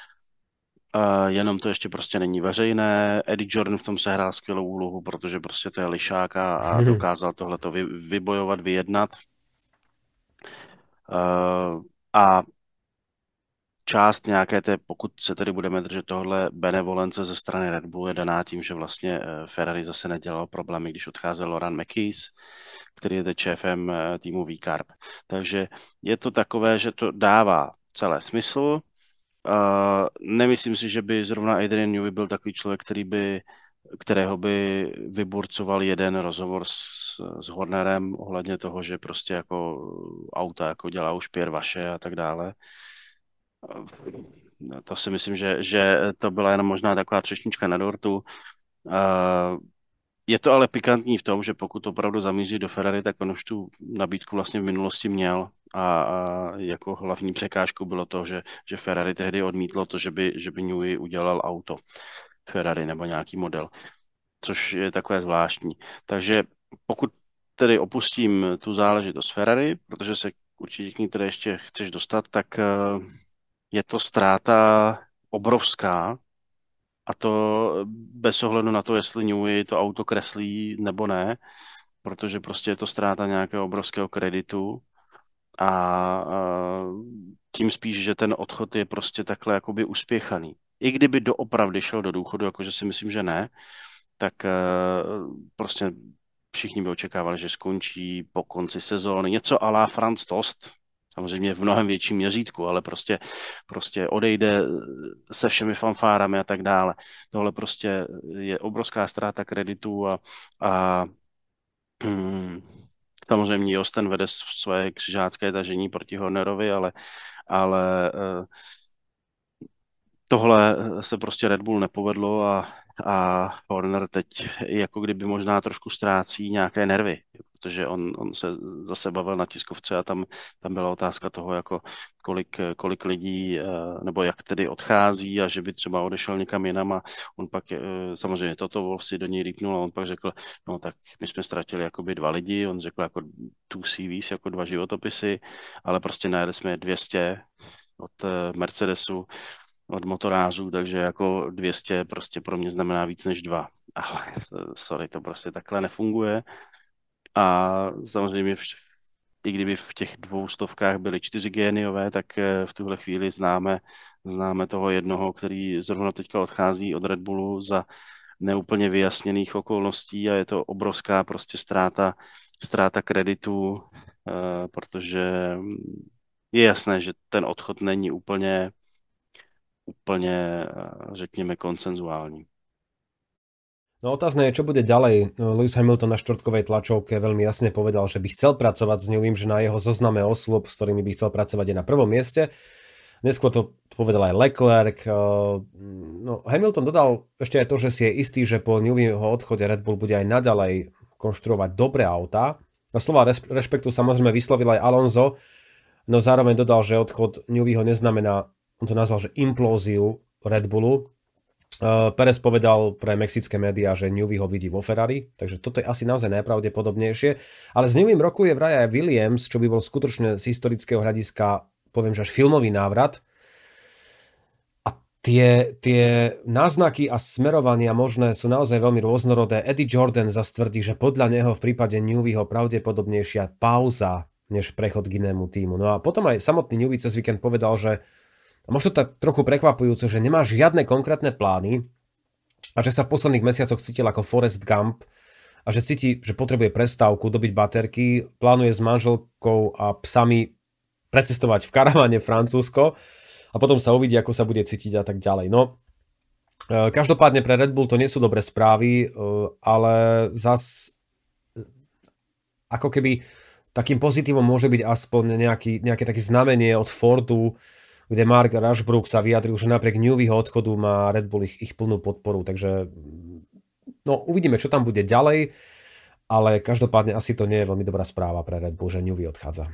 Jenom to ještě prostě není veřejné. Eddie Jordan v tom sehrál skvělou úlohu, protože prostě to je lišák a dokázal tohleto vybojovat, vyjednat. A část nějaké té, pokud se tedy budeme držet tohle benevolence ze strany Red Bullu, je daná tím, že vlastně Ferrari zase nedělalo problémy, když odcházel Laurent Mekies, který je teď šéfem týmu V-Carb. Takže je to takové, že to dává celé smysl. Nemyslím si, že by zrovna Adrian Newey byl takový člověk, kterého by vyburcoval jeden rozhovor s Hornerem ohledně toho, že prostě jako auta jako dělá už Pierre Vaše a tak dále. To si myslím, že to byla jenom možná taková třešnička na dortu. Je to ale pikantní v tom, že pokud opravdu zamíří do Ferrari, tak on už tu nabídku vlastně v minulosti měl a jako hlavní překážkou bylo to, že Ferrari tehdy odmítlo to, že by Newey udělal auto Ferrari nebo nějaký model, což je takové zvláštní. Takže pokud tedy opustím tu záležitost Ferrari, protože se určitě k ní tedy ještě chceš dostat, tak je to ztráta obrovská, a to bez ohledu na to, jestli Newey to auto kreslí nebo ne, protože prostě je to ztráta nějakého obrovského kreditu a tím spíš, že ten odchod je prostě takhle jakoby uspěchaný. I kdyby doopravdy šel do důchodu, jakože si myslím, že ne, tak prostě všichni by očekávali, že skončí po konci sezóny. Něco à la Franz Tost, samozřejmě v mnohem větším měřítku, ale prostě odejde se všemi fanfárami a tak dále. Tohle prostě je obrovská ztráta kreditu a samozřejmě Josten vede své křižácké tažení proti Hornerovi, ale tohle se prostě Red Bull nepovedlo a Horner teď jako kdyby možná trošku ztrácí nějaké nervy, protože on se zase bavil na tiskovce a tam byla otázka toho, jako kolik lidí, nebo jak tedy odchází a že by třeba odešel někam jinam a on pak, samozřejmě Toto Wolff si do něj rýpnul a on pak řekl, no tak my jsme ztratili jakoby 2 lidi, on řekl jako 2 CVs, jako 2 životopisy, ale prostě najeli jsme 200 od Mercedesu, od motorářů, takže jako 200 prostě pro mě znamená víc než 2. Ale sorry, to prostě takhle nefunguje. A samozřejmě i kdyby v těch 200 byly 4 géniové, tak v tuhle chvíli známe toho jednoho, který zrovna teďka odchází od Red Bullu za neúplně vyjasněných okolností a je to obrovská prostě ztráta kreditu, protože je jasné, že ten odchod není úplně, řekněme, konsenzuální. No otázne je, čo bude ďalej. Lewis Hamilton na štvrtkovej tlačovke veľmi jasne povedal, že by chcel pracovať s Neweym, že na jeho zozname osôb, s ktorými by chcel pracovať, je na prvom mieste. Neskôr to povedal aj Leclerc. No, Hamilton dodal ešte aj to, že si je istý, že po Neweyho odchode Red Bull bude aj naďalej konštruovať dobré autá. Na slova rešpektu samozrejme vyslovil aj Alonso, no zároveň dodal, že odchod Neweyho neznamená, on to nazval, že implóziu Red Bullu. Perez povedal pre mexické médiá, že Newey ho vidí vo Ferrari, takže toto je asi naozaj najpravdepodobnejšie. Ale s Neweym rokuje vraj aj Williams, čo by bol skutočne z historického hľadiska, poviem, že až filmový návrat. A tie náznaky a smerovania možné sú naozaj veľmi rôznorodé. Eddie Jordan zase tvrdí, že podľa neho v prípade Neweyho pravdepodobnejšia pauza než prechod k inému týmu. No a potom aj samotný Newey cez víkend povedal, že možno tak trochu prekvapujúce, že nemá žiadne konkrétne plány a že sa v posledných mesiacoch cítil ako Forrest Gump a že cíti, že potrebuje prestávku, dobiť baterky, plánuje s manželkou a psami precestovať v karavane Francúzsko a potom sa uvidí, ako sa bude cítiť a tak ďalej. No, každopádne pre Red Bull to nie sú dobré správy, ale zas ako keby takým pozitívom môže byť aspoň nejaké také znamenie od Fordu, kde Mark Rushbrook sa vyjadril, že napriek Neweyho odchodu má Red Bull ich plnú podporu. Takže no, uvidíme, čo tam bude ďalej, ale každopádne asi to nie je veľmi dobrá správa pre Red Bull, že Newey odchádza.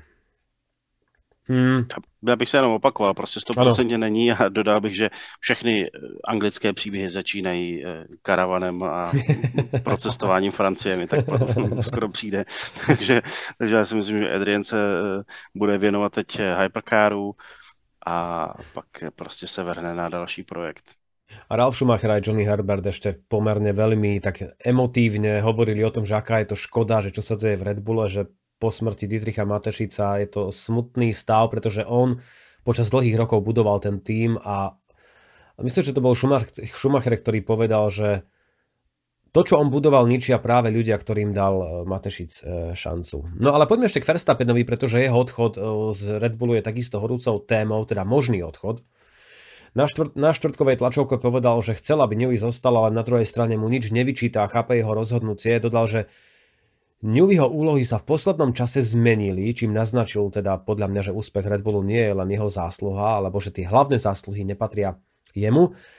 Já bych se jenom opakoval, prostě 100% není a dodal bych, že všechny anglické příběhy začínají karavanem a procestováním Francie, mi tak skoro přijde. takže já si myslím, že Adrian se bude věnovat teď hypercaru a pak prostě se vrhne na další projekt. A Ralf Schumacher a Johnny Herbert ešte pomerne veľmi tak emotívne hovorili o tom, že aká je to škoda, že čo sa deje v Red Bulle, že po smrti Dietricha Matešica je to smutný stav, pretože on počas dlhých rokov budoval ten tím a myslím, že to bol Schumacher, ktorý povedal, že to, čo on budoval, ničia práve ľudia, ktorým dal Matešic šancu. No ale poďme ešte k Verstappenovi, pretože jeho odchod z Red Bullu je takisto horúcou témou, teda možný odchod. Na štvrtkovej tlačovke povedal, že chcel, aby Newey zostal, ale na druhej strane mu nič nevyčíta a chápe jeho rozhodnutie. Dodal, že Neweyho úlohy sa v poslednom čase zmenili, čím naznačil teda podľa mňa, že úspech Red Bullu nie je len jeho zásluha, alebo že tie hlavné zásluhy nepatria jemu.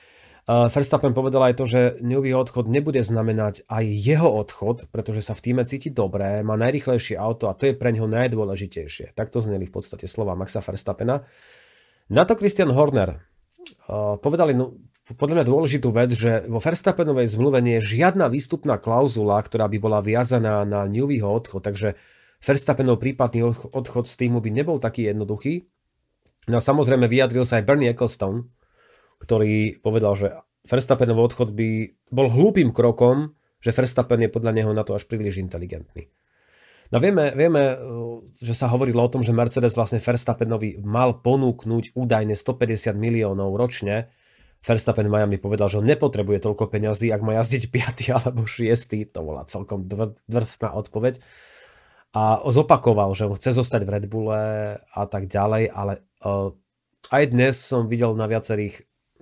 Verstappen povedal aj to, že Neweyho odchod nebude znamenať aj jeho odchod, pretože sa v týme cíti dobre, má najrýchlejšie auto a to je pre ňoho najdôležitejšie. Takto zneli v podstate slova Maxa Verstappena. Na to Christian Horner povedali podľa mňa dôležitú vec, že vo Verstappenovej zmluve nie je žiadna výstupná klauzula, ktorá by bola viazaná na Neweyho odchod, takže Verstappenov prípadný odchod z týmu by nebol taký jednoduchý. No a samozrejme vyjadril sa aj Bernie Ecclestone, ktorý povedal, že Verstappenov odchod by bol hlúpym krokom, že Verstappen je podľa neho na to až príliš inteligentný. No vieme, že sa hovorilo o tom, že Mercedes vlastne Verstappenovi mal ponúknuť údajne 150 miliónov ročne. Verstappen v Miami povedal, že on nepotrebuje toľko peňazí, ak má jazdiť 5. alebo 6. To bola celkom drsná odpoveď. A zopakoval, že on chce zostať v Red Bulle a tak ďalej, ale aj dnes som videl na viacerých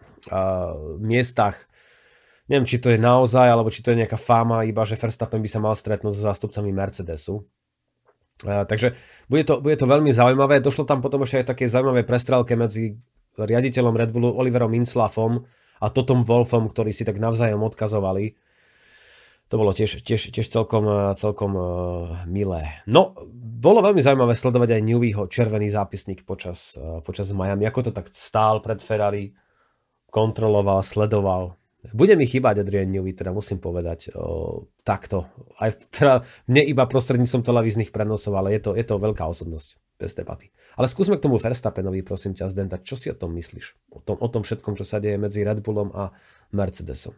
miestach, neviem, či to je naozaj, alebo či to je nejaká fáma, iba že Verstappen by sa mal stretnúť s zástupcami Mercedesu. Takže bude to veľmi zaujímavé. Došlo tam potom ešte aj také zaujímavé prestrelke medzi riaditeľom Red Bullu Oliverom Mintzlaffom a Totom Wolffom, ktorí si tak navzájom odkazovali. To bolo tiež celkom milé. No, bolo veľmi zaujímavé sledovať aj Neweyho červený zápisník počas Miami, ako to tak stál pred Ferrari, kontroloval, sledoval. Bude mi chýbať Adrian Newey, teda musím povedať takto. Aj teda mne iba prostredníctvom televíznych prenosov, ale je to veľká osobnosť, bez debaty. Ale skúsme k tomu Verstappenovi, prosím ťa, Zdenta, čo si o tom myslíš? O tom všetkom, čo sa deje medzi Red Bullom a Mercedesom.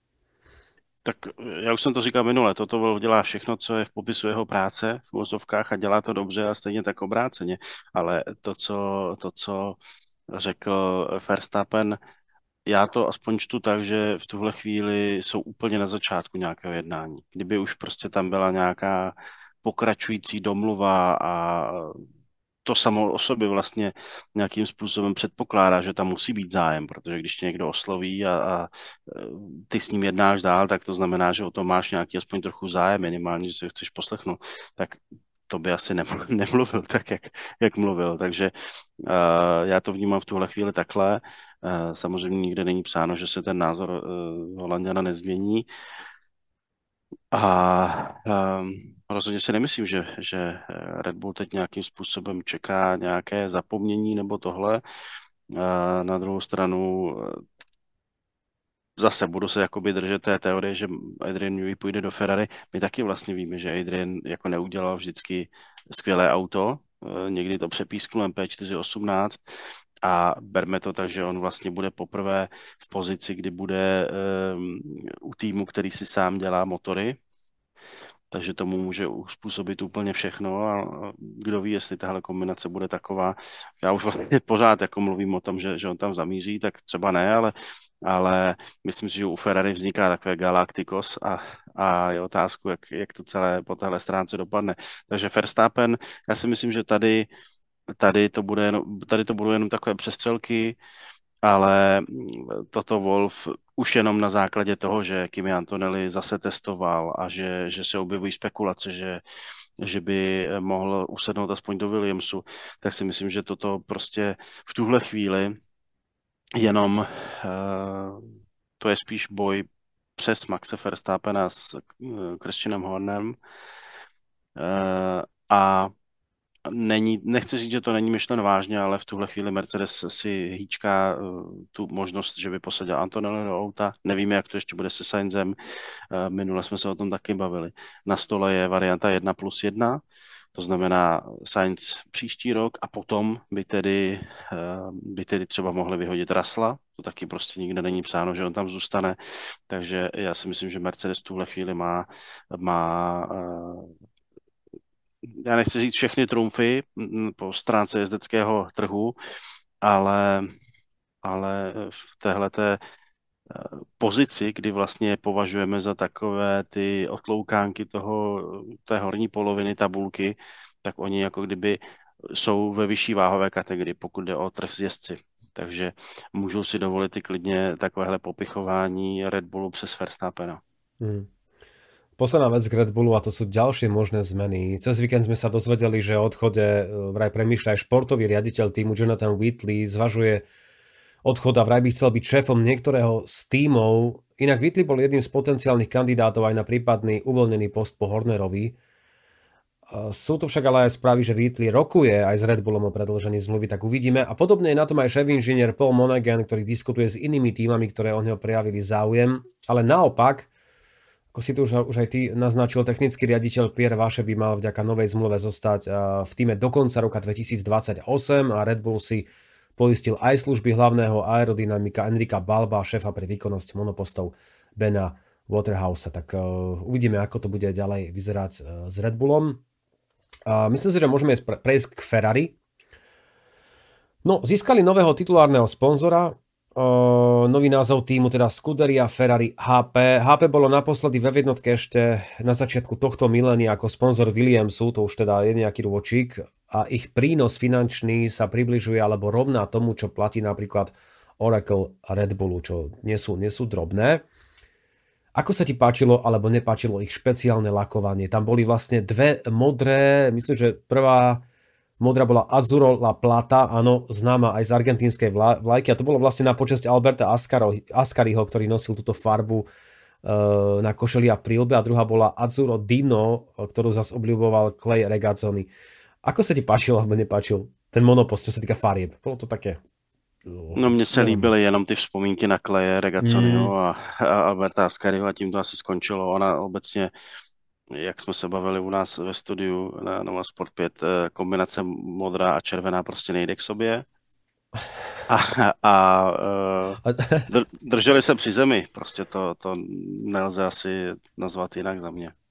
Tak já už jsem to říkal minule, toto dělá všechno, co je v popisu jeho práce v uvozovkách a dělá to dobře a stejně tak obráceně. Ale to, co řekl Verstappen, já to aspoň čtu tak, že v tuhle chvíli jsou úplně na začátku nějakého jednání. Kdyby už prostě tam byla nějaká pokračující domluva a to samo o sobě vlastně nějakým způsobem předpokládá, že tam musí být zájem, protože když tě někdo osloví a ty s ním jednáš dál, tak to znamená, že o tom máš nějaký aspoň trochu zájem, minimálně, že se chceš poslechnout, tak to by asi nemluvil tak, jak mluvil. Takže já to vnímám v tuhle chvíli takhle. Samozřejmě nikde není psáno, že se ten názor Holanďana nezmění. A rozhodně si nemyslím, že Red Bull teď nějakým způsobem čeká nějaké zapomnění nebo tohle. Na druhou stranu zase budu se jakoby držet té teorie, že Adrian Newey půjde do Ferrari. My taky vlastně víme, že Adrian jako neudělal vždycky skvělé auto. Někdy to přepísknul MP418 a berme to tak, že on vlastně bude poprvé v pozici, kdy bude u týmu, který si sám dělá motory. Takže tomu může uspůsobit úplně všechno a kdo ví, jestli tahle kombinace bude taková. Já už vlastně pořád jako mluvím o tom, že on tam zamíří, tak třeba ne, ale myslím si, že u Ferrari vzniká takové Galacticos a je otázku, jak to celé po téhle stránce dopadne. Takže Verstappen, já si myslím, že tady to budou jenom takové přestřelky, ale Toto Wolff už jenom na základě toho, že Kimi Antonelli zase testoval a že se objevují spekulace, že by mohl usednout aspoň do Williamsu, tak si myslím, že toto prostě v tuhle chvíli jenom to je spíš boj přes Maxe Verstappena s Christianem Hornerem a nechci říct, že to není myšleno vážně, ale v tuhle chvíli Mercedes si hýčká tu možnost, že by posadil Antonelli do auta. Nevíme, jak to ještě bude se Sainzem. Minule jsme se o tom taky bavili. Na stole je varianta 1+1, to znamená Sainz příští rok a potom by tedy třeba mohli vyhodit Russella. To taky prostě nikde není psáno, že on tam zůstane. Takže já si myslím, že Mercedes v tuhle chvíli má já nechci říct všechny trumfy po stránce jezdeckého trhu, ale v téhleté pozici, kdy vlastně považujeme za takové ty otloukánky té horní poloviny tabulky, tak oni jako kdyby jsou ve vyšší váhové kategorii, pokud jde o trh s jezdci. Takže můžou si dovolit i klidně takovéhle popichování Red Bullu přes Verstappena. Posledná vec k Red Bullu a to sú ďalšie možné zmeny. Cez víkend sme sa dozvedeli, že o odchode vraj premýšľa aj športový riaditeľ týmu Jonathan Whitley, zvažuje odchod a vraj by chcel byť šéfom niektorého z tímov. Inak Whitley bol jedným z potenciálnych kandidátov aj na prípadný uvoľnený post po Hornerovi. Sú to však ale aj správy, že Whitley rokuje aj s Red Bullom o predĺžení zmluvy, tak uvidíme. A podobne je na tom aj šéf-inžinier Paul Monaghan, ktorý diskutuje s inými tímami, ktoré o neho prejavili záujem. Ale naopak, ako si tu už aj ty naznačil, technický riaditeľ Pierre Vache by mal vďaka novej zmluve zostať v týme do konca roka 2028 a Red Bull si poistil aj služby hlavného aerodynamika Enrika Balba, šéfa pre výkonnosť monopostov Bena Waterhouse. Tak uvidíme, ako to bude ďalej vyzerať s Red Bullom. Myslím si, že môžeme prejsť k Ferrari. No, získali nového titulárneho sponzora, nový názov týmu, teda Scuderia Ferrari HP. HP bolo naposledy ve jednotke ešte na začiatku tohto milénia ako sponzor Williamsu, to už teda je nejaký rôčik, a ich prínos finančný sa približuje alebo rovná tomu, čo platí napríklad Oracle a Red Bullu, čo nie sú drobné. Ako sa ti páčilo alebo nepáčilo ich špeciálne lakovanie? Tam boli vlastne dve modré, myslím, že prvá modrá bola Azzurro La Plata, áno, známa aj z argentínskej vlajky. A to bolo vlastne na počesť Alberta Ascariho, ktorý nosil túto farbu na košeli a prílbe. A druhá bola Azzurro Dino, ktorú zase obľúboval Clay Regazzoni. Ako sa ti páčil alebo nepáčil ten monopost, čo sa týka farieb? Bolo to také... No mně se líbily jenom ty vzpomínky na Claye Regazzoniho a Alberta Ascariho a tím to asi skončilo. Ona obecně, jak jsme se bavili u nás ve studiu na Nova Sport 5, kombinace modrá a červená prostě nejde k sobě. A drželi se při zemi. Prostě to nelze asi nazvat jinak za mě.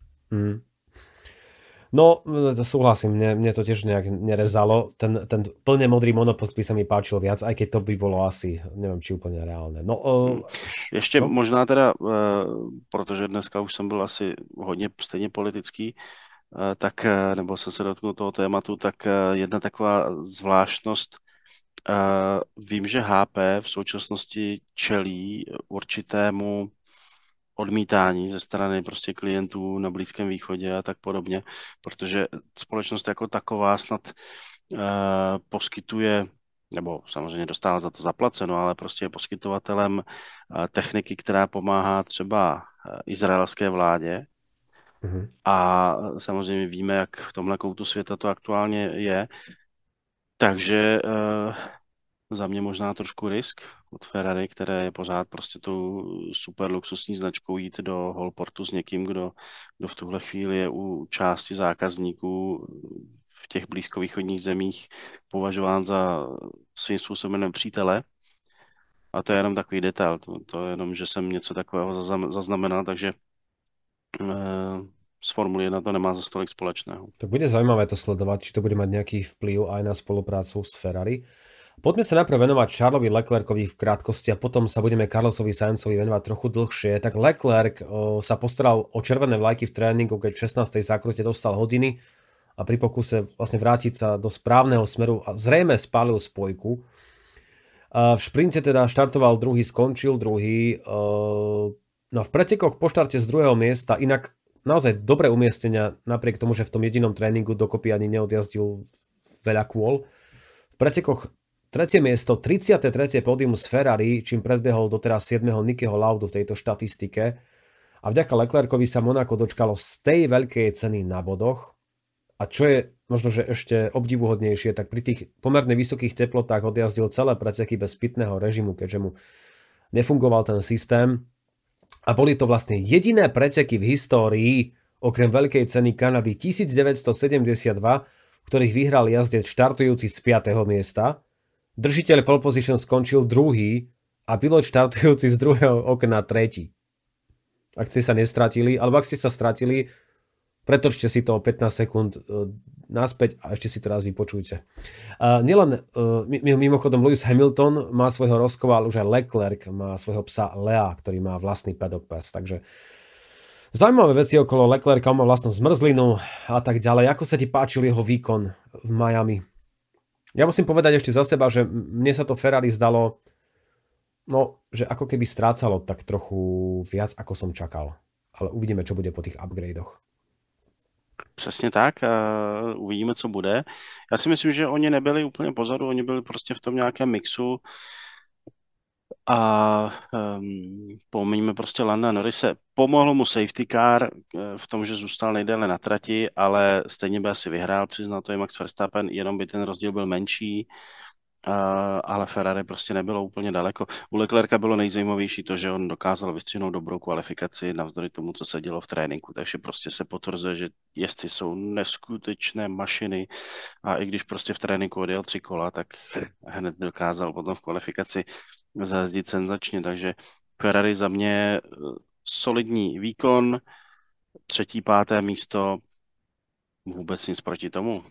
No, súhlasím, mne to tiež nejak nerezalo. Ten plne modrý monopost by sa mi páčil viac, aj keď to by bolo asi, neviem, či úplne reálne. Ještě možná teda, protože dneska už jsem byl asi hodně stejně politický, tak, nebo jsem se dotknul toho tématu, tak jedna taková zvláštnost. Vím, že HP v současnosti čelí určitému odmítání ze strany prostě klientů na Blízkém východě a tak podobně, protože společnost jako taková snad poskytuje, nebo samozřejmě dostává za to zaplaceno, ale prostě je poskytovatelem techniky, která pomáhá třeba izraelské vládě. A samozřejmě víme, jak v tomhle koutu světa to aktuálně je. Takže za mě možná trošku risk od Ferrari, které je pořád prostě tou super luxusní značkou, jít do Holportu s někým, kdo v tuhle chvíli je u části zákazníků v těch blízkovýchodních zemích považován za svým způsobem nepřítele. A to je jenom takový detail. To je jenom, že jsem něco takového zaznamenal, takže z Formuly 1 to nemá za stolik společného. Tak bude zaujímavé to sledovať, či to bude mať nejaký vplyv aj na spoluprácu s Ferrari. Poďme sa najprv venovať Charlesovi Leclercovi v krátkosti a potom sa budeme Carlosovi Sainzovi venovať trochu dlhšie. Tak Leclerc sa postaral o červené vlajky v tréningu, keď v 16. zákrute dostal hodiny a pri pokuse vlastne vrátiť sa do správneho smeru a zrejme spálil spojku. V šprinte teda štartoval druhý, skončil druhý. No v pretekoch po štarte z druhého miesta, inak naozaj dobré umiestnenia, napriek tomu, že v tom jedinom tréningu dokopy ani neodjazdil veľa kôl. V pretekoch 3. miesto, 33. pódium z Ferrari, čím predbehol doteraz 7. Nikiho Laudu v tejto štatistike. A vďaka Leclercovi sa Monako dočkalo z tej veľkej ceny na bodoch. A čo je možno, že ešte obdivuhodnejšie, tak pri tých pomerne vysokých teplotách odjazdil celé preteky bez pitného režimu, keďže mu nefungoval ten systém. A boli to vlastne jediné preteky v histórii, okrem veľkej ceny Kanady 1972, v ktorých vyhral jazdec štartujúci z 5. miesta. Držiteľ pole position skončil druhý a pilot štartujúci z druhého okna tretí. Ak ste sa nestratili, alebo ak ste sa stratili, pretočte si to o 15 sekúnd naspäť a ešte si to raz vypočujte. Mimochodom Lewis Hamilton má svojho rozkova, ale už aj Leclerc má svojho psa Lea, ktorý má vlastný paddock pass. Takže zaujímavé veci okolo Leclerca, má vlastnú zmrzlinu a tak ďalej. Ako sa ti páčil jeho výkon v Miami? Ja musím povedať ešte za seba, že mne sa to Ferrari zdalo, že ako keby strácalo tak trochu viac, ako som čakal. Ale uvidíme, čo bude po tých upgradoch. Přesně tak, uvidíme, co bude. Já si myslím, že oni nebyli úplně pozadu, oni byli prostě v tom nějakém mixu. A pomiňme prostě Landa Norrise. Pomohl mu safety car v tom, že zůstal nejdéle na trati, ale stejně by asi vyhrál, přiznal to i Max Verstappen, jenom by ten rozdíl byl menší. Ale Ferrari prostě nebylo úplně daleko. U Leclerca bylo nejzajímavější to, že on dokázal vystřihnout dobrou kvalifikaci navzdory tomu, co se dělo v tréninku, takže prostě se potvrzuje, že jezdci jsou neskutečné mašiny a i když prostě v tréninku odjel 3 kola, tak hned dokázal potom v kvalifikaci zajezdit senzačně, takže Ferrari za mě solidní výkon, 3., 5. místo, vůbec nic proti tomu.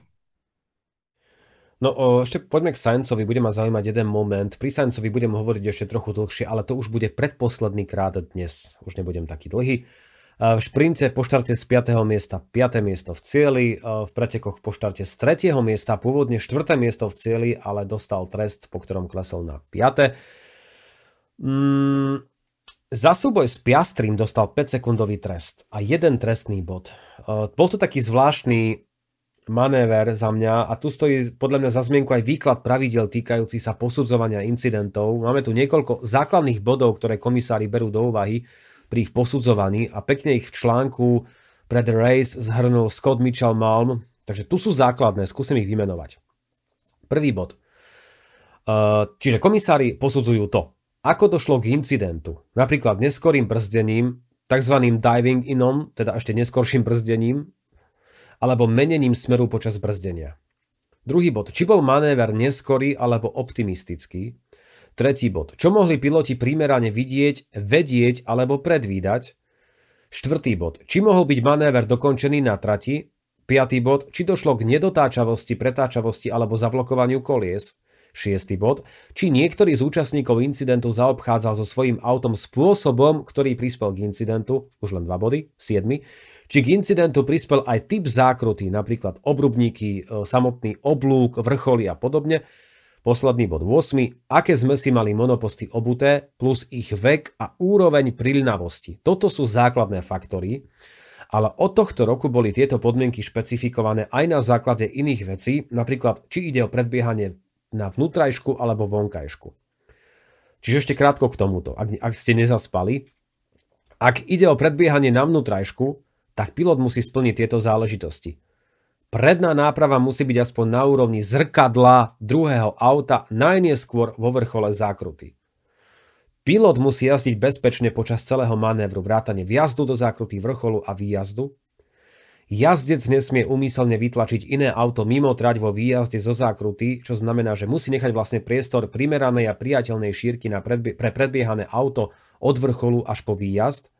No ešte poďme k Sainzovi, bude ma zaujímať jeden moment. Pri Sainzovi budem hovoriť ešte trochu dlhšie, ale to už bude predposledný krát dnes. Už nebudem taký dlhý. V šprinte po štarte z 5. miesta 5. miesto v cieli, v pretekoch po štarte z 3. miesta, pôvodne 4. miesto v cieli, ale dostal trest, po ktorom klesol na 5. Za súboj s Piastrim dostal 5-sekundový trest a jeden trestný bod. Bol to taký zvláštny manéver za mňa a tu stojí podľa mňa za zmienku aj výklad pravidiel týkajúci sa posudzovania incidentov. Máme tu niekoľko základných bodov, ktoré komisári berú do úvahy pri ich posudzovaní a pekne ich v článku pre The Race zhrnul Scott Mitchell Malm. Takže tu sú základné, skúsim ich vymenovať. Prvý bod. Čiže komisári posudzujú to, ako došlo k incidentu. Napríklad neskorým brzdením, takzvaným diving inom, teda ešte neskorším brzdením, alebo menením smeru počas brzdenia. Druhý bod. Či bol manéver neskorý alebo optimistický? Tretí bod. Čo mohli piloti primerane vidieť, vedieť alebo predvídať? Štvrtý bod. Či mohol byť manéver dokončený na trati? Piatý bod. Či došlo k nedotáčavosti, pretáčavosti alebo zablokovaniu kolies? Šiestý bod. Či niektorý z účastníkov incidentu zaobchádzal so svojím autom spôsobom, ktorý prispel k incidentu? Už len 2 body. 7. Či k incidentu prispel aj typ zákruty, napríklad obrubníky, samotný oblúk, vrcholy a podobne. Posledný bod 8. Aké zmesi mali monoposty obuté, plus ich vek a úroveň priľnavosti. Toto sú základné faktory, ale od tohto roku boli tieto podmienky špecifikované aj na základe iných vecí, napríklad či ide o predbiehanie na vnútrajšku alebo vonkajšku. Čiže ešte krátko k tomuto, ak ste nezaspali. Ak ide o predbiehanie na vnútrajšku, tak pilot musí splniť tieto záležitosti. Predná náprava musí byť aspoň na úrovni zrkadla druhého auta, najneskôr vo vrchole zákruty. Pilot musí jazdiť bezpečne počas celého manévru, vrátane vjazdu do zákruty, vrcholu a výjazdu. Jazdec nesmie úmyselne vytlačiť iné auto mimo trať vo výjazde zo zákruty, čo znamená, že musí nechať vlastne priestor primeranej a priateľnej šírky pre predbiehané auto od vrcholu až po výjazd.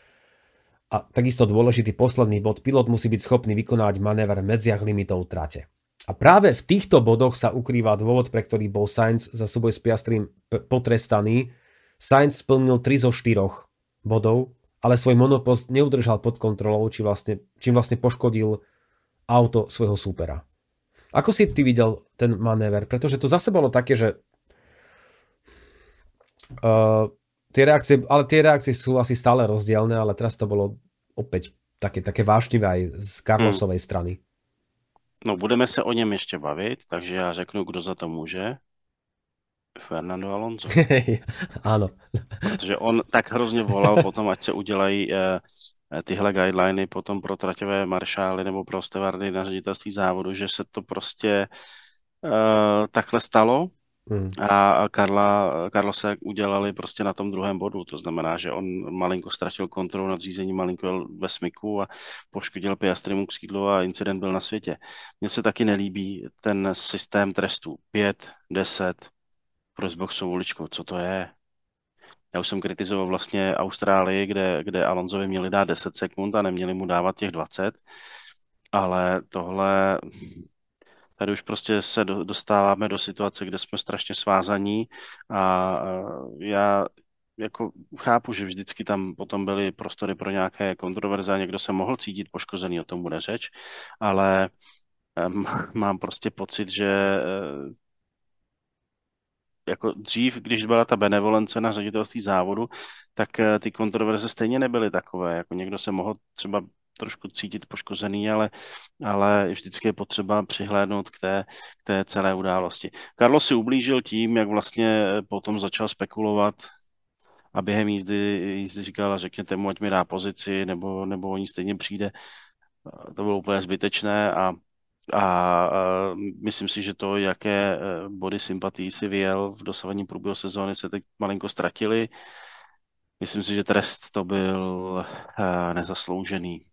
A takisto dôležitý posledný bod, pilot musí byť schopný vykonávať manéver v medziach limitov trate. A práve v týchto bodoch sa ukrýva dôvod, pre ktorý bol Sainz za súboj s Piastrim potrestaný. Sainz splnil 3 zo 4 bodov, ale svoj monopost neudržal pod kontrolou, čím vlastne poškodil auto svojho súpera. Ako si ty videl ten manéver? Pretože to zase bolo také, že tie reakcie sú asi stále rozdielne, ale teraz to bolo opäť také vášnivé aj z Carlosovej strany. No, budeme se o něm ještě bavit, takže já řeknu, kdo za to může. Fernando Alonso. Áno. Protože on tak hrozně volal potom, ať se udělají tyhle guideliny potom pro traťové maršály nebo pro stevardy na ředitelství závodu, že se to prostě takhle stalo. A Carlose udělali prostě na tom druhém bodu. To znamená, že on malinko ztratil kontrolu nad řízením, malinko jel ve smyku a poškodil Piastrimu křídlo a incident byl na světě. Mně se taky nelíbí ten systém trestů. 5, 10 pro Xboxovou uličkou. Co to je? Já už jsem kritizoval vlastně Austrálii, kde Alonsovi měli dát 10 sekund a neměli mu dávat těch 20. Ale tohle... Tady už prostě se dostáváme do situace, kde jsme strašně svázaní a já jako chápu, že vždycky tam potom byly prostory pro nějaké kontroverze a někdo se mohl cítit poškozený, o tom bude řeč, ale mám prostě pocit, že jako dřív, když byla ta benevolence na ředitelství závodu, tak ty kontroverze stejně nebyly takové, jako někdo se mohl třeba trošku cítit poškozený, ale vždycky je potřeba přihlédnout k té celé události. Carlos si ublížil tím, jak vlastně potom začal spekulovat a během jízdy říkal, řekněte mu, ať mi dá pozici, nebo o ní stejně přijde. To bylo úplně zbytečné a myslím si, že to, jaké body sympatí si vyjel v dosavadním průběhu sezóny, se teď malinko ztratili. Myslím si, že trest to byl nezasloužený.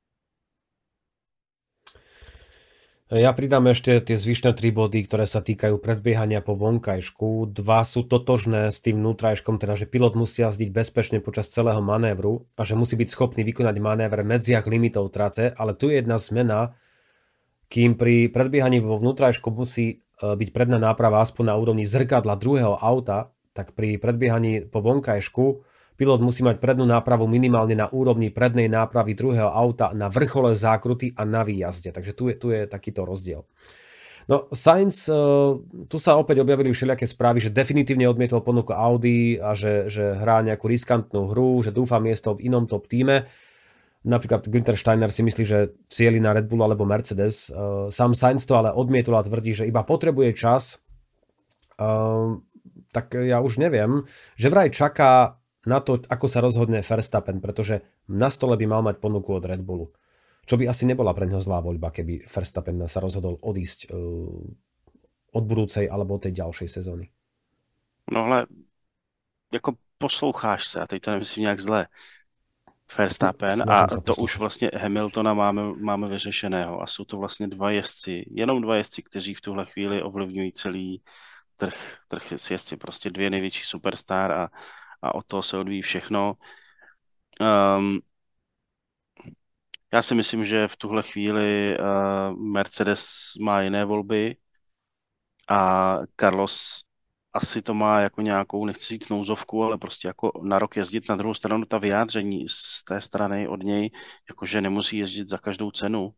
Ja pridám ešte tie zvyšné 3 body, ktoré sa týkajú predbiehania po vonkajšku. 2 sú totožné s tým vnútrajškom, teda že pilot musí jazdiť bezpečne počas celého manévru a že musí byť schopný vykonať manévr v medziach limitov trate, ale tu je jedna zmena, kým pri predbiehaní vo vnútrajšku musí byť predná náprava aspoň na úrovni zrkadla druhého auta, tak pri predbiehaní po vonkajšku pilot musí mať prednú nápravu minimálne na úrovni prednej nápravy druhého auta na vrchole zákruty a na výjazde. Takže tu je takýto rozdiel. No, Sainz, tu sa opäť objavili všelijaké správy, že definitívne odmietol ponuku Audi a že hrá nejakú riskantnú hru, že dúfa miesto v inom top týme. Napríklad Günther Steiner si myslí, že cieli na Red Bull alebo Mercedes. Sám Sainz to ale odmietol a tvrdí, že iba potrebuje čas. Tak ja už neviem, že vraj čaká na to, ako sa rozhodne Verstappen, pretože na stole by mal mať ponuku od Red Bullu. Čo by asi nebola pre neho zlá voľba, keby Verstappen sa rozhodol odísť od budúcej alebo od tej ďalšej sezóny. No ale jako posloucháš se, a teď to nemyslím nějak zle, Verstappen a to už vlastně Hamiltona máme vyřešeného a jsou to vlastně jenom dva jezdci, kteří v tuhle chvíli ovlivňují celý trh s jezdci, prostě dvě největší superstar a od toho se odvíjí všechno. Já si myslím, že v tuhle chvíli Mercedes má jiné volby a Carlos asi to má jako nějakou, nechci říct nouzovku, ale prostě jako na rok jezdit. Na druhou stranu ta vyjádření z té strany od něj, jakože nemusí jezdit za každou cenu.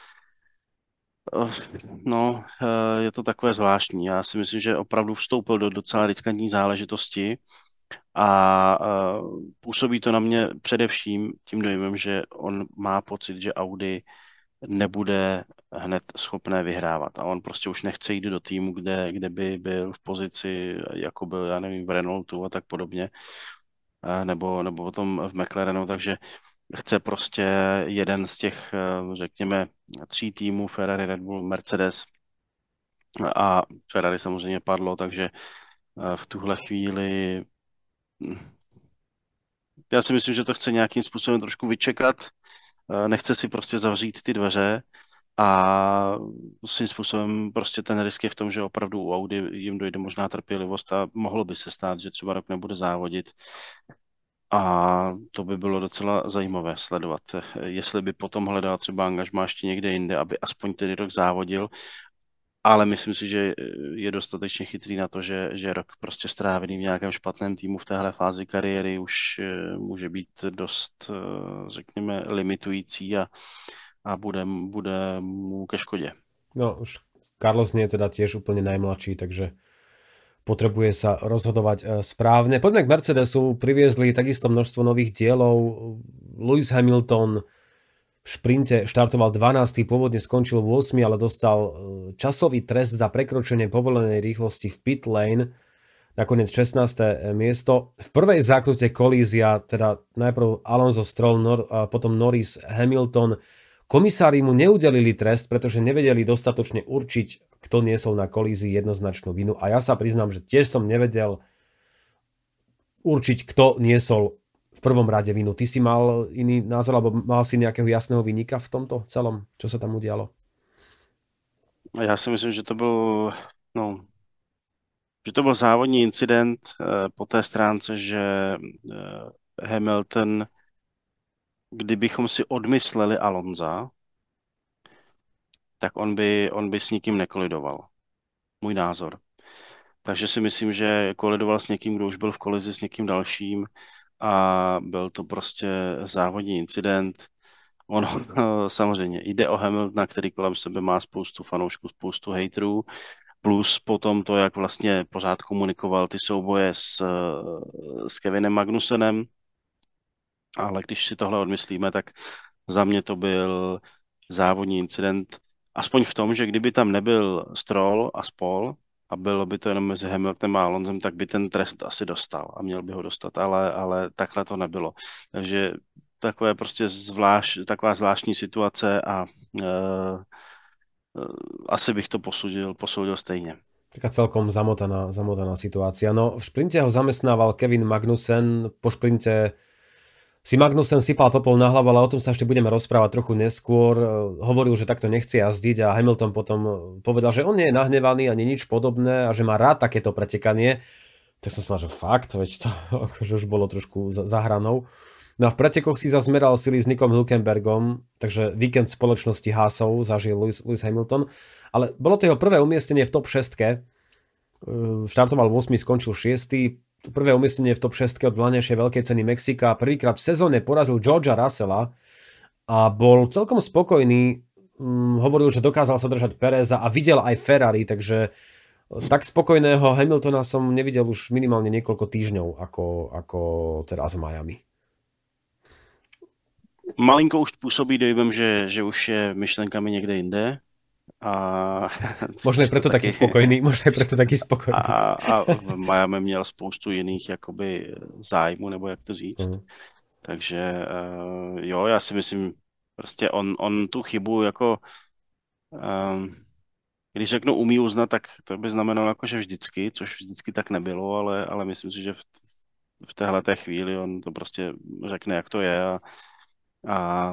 No, je to takové zvláštní. Já si myslím, že opravdu vstoupil do docela riskantní záležitosti a působí to na mě především tím dojmem, že on má pocit, že Audi nebude hned schopné vyhrávat a on prostě už nechce jít do týmu, kde by byl v pozici, jako byl, já nevím, v Renaultu a tak podobně, nebo potom v McLarenu, takže chce prostě jeden z těch, řekněme, 3 týmů, Ferrari, Red Bull, Mercedes, a Ferrari samozřejmě padlo, takže v tuhle chvíli já si myslím, že to chce nějakým způsobem trošku vyčekat, nechce si prostě zavřít ty dveře a svým způsobem prostě ten risk je v tom, že opravdu u Audi jim dojde možná trpělivost a mohlo by se stát, že třeba rok nebude závodit. A to by bylo docela zajímavé sledovat, jestli by potom hledal třeba angažmá ještě někde jinde, aby aspoň tedy rok závodil. Ale myslím si, že je dostatečně chytrý na to, že rok prostě strávený v nějakém špatném týmu v téhle fázi kariéry už může být dost, řekněme, limitující a bude mu ke škodě. No, už Carlos nie je teda tiež úplne najmladší, takže potrebuje sa rozhodovať správne. Poďme k Mercedesu, priviezli takisto množstvo nových dielov. Lewis Hamilton v šprinte štartoval 12. Pôvodne skončil 8., ale dostal časový trest za prekročenie povolenej rýchlosti v pit lane, nakoniec 16. miesto. V prvej zákrute kolízia, teda najprv Alonso Stroll, potom Norris, Hamilton. Komisári mu neudelili trest, pretože nevedeli dostatočne určiť, kto niesol na kolízii jednoznačnú vinu. A ja sa priznám, že tiež som nevedel určiť, kto niesol v prvom rade vinu. Ty si mal iný názor, alebo mal si nejakého jasného viníka v tomto celom, čo sa tam udialo? Já si myslím, že to byl závodní incident po té stránce, že Hamilton, kdybychom si odmysleli Alonza, tak on by s nikým nekolidoval. Můj názor. Takže si myslím, že kolidoval s někým, kdo už byl v kolizi s někým dalším a byl to prostě závodní incident. Ono samozřejmě jde o Hamiltona, který kolem sebe má spoustu fanoušků, spoustu hejterů, plus potom to, jak vlastně pořád komunikoval ty souboje s Kevinem Magnusenem. Ale když si tohle odmyslíme, tak Za mě to byl závodní incident, aspoň v tom, že kdyby tam nebyl Stroll a spol a bylo by to jenom mezi Hamiltonem a Alonsem, tak by ten trest asi dostal a měl by ho dostat, ale takhle to nebylo. Takže takové prostě taková zvláštní situace a asi bych to posoudil stejně. Taká celkom zamotaná situácia. No, v šprinte ho zamestnával Kevin Magnussen, po šprinte si Magnussen sypal popol na hlavu, ale o tom sa ešte budeme rozprávať trochu neskôr. Hovoril, že takto nechce jazdiť a Hamilton potom povedal, že on nie je nahnevaný ani nič podobné a že má rád takéto pretekanie. Tak som sa že fakt, veď to akože už bolo trošku za hranou. No a v pretekoch si zazmeral sily s Nickom Hülkenbergom, takže víkend spoločnosti Haasov zažil Lewis Hamilton, ale bolo to jeho prvé umiestnenie v top 6. Štartoval 8, skončil 6. Prvé umiestnenie v top 6 od vlanejšej veľkej ceny Mexika. Prvýkrát v sezóne porazil Georgea Russella a bol celkom spokojný. Hovoril, že dokázal sa držať Pereza a videl aj Ferrari, takže tak spokojného Hamiltona som nevidel už minimálne niekoľko týždňov ako teraz v Miami. Malinko už působí dojmem, že už je myšlenkami někde jinde. A možno je preto taký spokojný. A v Miami měl spoustu jiných jakoby zájmu, nebo jak to říct. Takže jo, já si myslím, prostě on tu chybu jako když řeknu umí uznat, tak to by znamenalo jako, že vždycky, což vždycky tak nebylo, ale myslím si, že v téhleté chvíli on to prostě řekne, jak to je a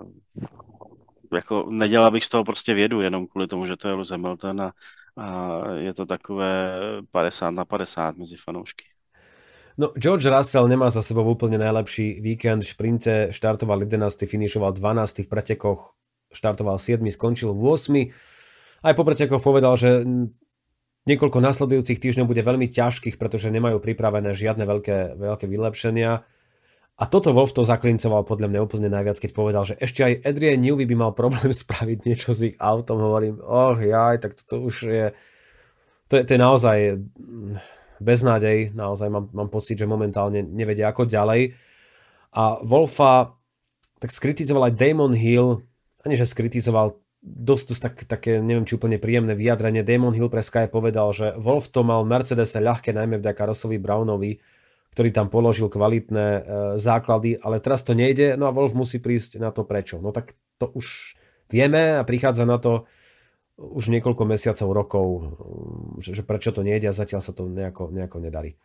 jako nedělal bych z toho prostě vědu, jenom kvůli tomu, že to je Lewis Hamilton a je to takové 50-50 mezi fanoušky. No, George Russell nemá za sebou úplne najlepší víkend. V šprinte štartoval 11, finišoval 12, v pretekoch štartoval 7, skončil 8. Aj po pretekoch povedal, že niekoľko nasledujúcich týždňov bude veľmi ťažkých, pretože nemajú pripravené žiadne veľké vylepšenia. A toto Wolff to zaklincoval podľa mňa úplne najviac, keď povedal, že ešte aj Adrian Newey by mal problém spraviť niečo s ich autom. Hovorím, tak toto už je... To je naozaj beznádej. Naozaj mám pocit, že momentálne nevedia ako ďalej. A Wolffa tak skritizoval aj Damon Hill. Ani že skritizoval, dosť také, neviem či úplne príjemné vyjadrenie. Damon Hill pre Sky povedal, že Wolff to mal Mercedese ľahké, najmä vďaka Rossovi Brownovi, ktorý tam položil kvalitné základy, ale teraz to nejde, no a Wolff musí prísť na to prečo. No tak to už vieme a prichádza na to už niekoľko mesiacov, rokov, že prečo to nejde a zatiaľ sa to nejako nedarí.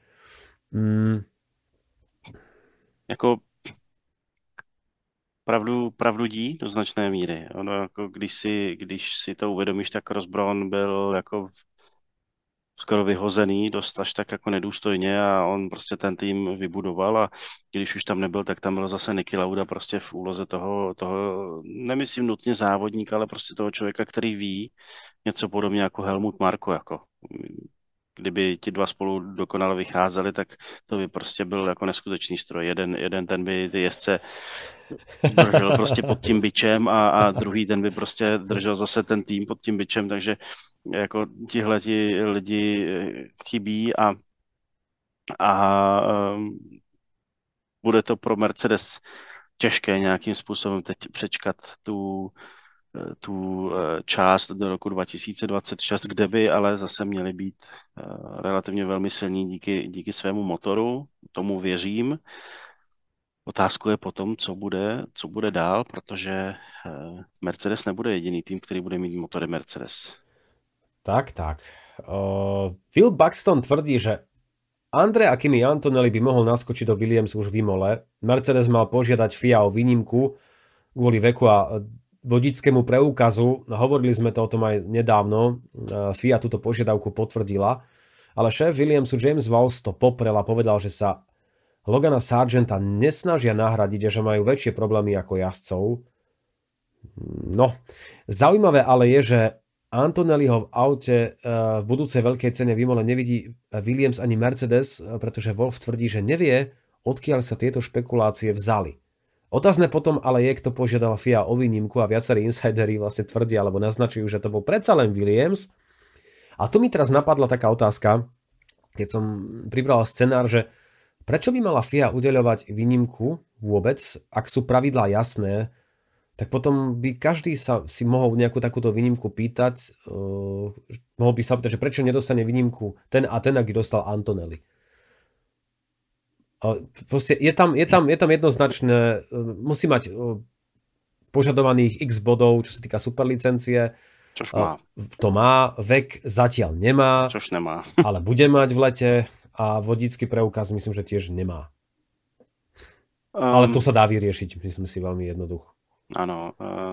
Jako pravdu dí do značné míry. Ono jako když si to uvědomíš, tak Ross Brown byl jako skoro vyhozený, dost až tak jako nedůstojně a on prostě ten tým vybudoval a když už tam nebyl, tak tam byl zase Niki Lauda prostě v úloze toho nemyslím nutně závodníka, ale prostě toho člověka, který ví něco podobně jako Helmut Marko, jako kdyby ti dva spolu dokonale vycházeli, tak to by prostě byl jako neskutečný stroj. Jeden ten by ty jezdce držel prostě pod tím bičem a druhý ten by prostě držel zase ten tým pod tím bičem, takže jako tihleti lidi chybí a bude to pro Mercedes těžké nějakým způsobem teď přečkat tu část do roku 2026, kde by ale zase měli být relativně velmi silní díky svému motoru, tomu věřím. Otázkou je potom, co bude dál, protože Mercedes nebude jediný tým, který bude mít motory Mercedes. Tak. Phil Buxton tvrdí, že Andrea Kimi Antonelli by mohol naskočiť do Williams už v Imole. Mercedes mal požiadať FIA o výnimku kvôli veku a vodičskému preukazu. Hovorili sme to o tom aj nedávno. FIA túto požiadavku potvrdila, ale šéf Williamsu James Vowles to poprel a povedal, že sa Logana Sargenta nesnažia nahradiť a že majú väčšie problémy ako jazdcov. No, zaujímavé ale je, že Antonelliho v aute v budúcej veľkej cene v Imole nevidí Williams ani Mercedes, pretože Wolff tvrdí, že nevie, odkiaľ sa tieto špekulácie vzali. Otázne potom ale je, kto požiadal FIA o výnimku a viacerí insideri vlastne tvrdia alebo naznačujú, že to bol predsa len Williams. A tu mi teraz napadla taká otázka, keď som pribral scenár, že prečo by mala FIA udeľovať výnimku vôbec, ak sú pravidlá jasné, tak potom by každý si mohol nejakú takúto výnimku pýtať, mohol by sa pýtať, že prečo nedostane výnimku ten a ten, ak ju dostal Antonelli. Proste je tam jednoznačné, musí mať požadovaných x bodov, čo sa týka superlicencie. Což má. To má, vek zatiaľ nemá. Což nemá. Ale bude mať v lete a vodický preukaz myslím, že tiež nemá. Ale to sa dá vyriešiť, myslím si, veľmi jednoducho. Ano.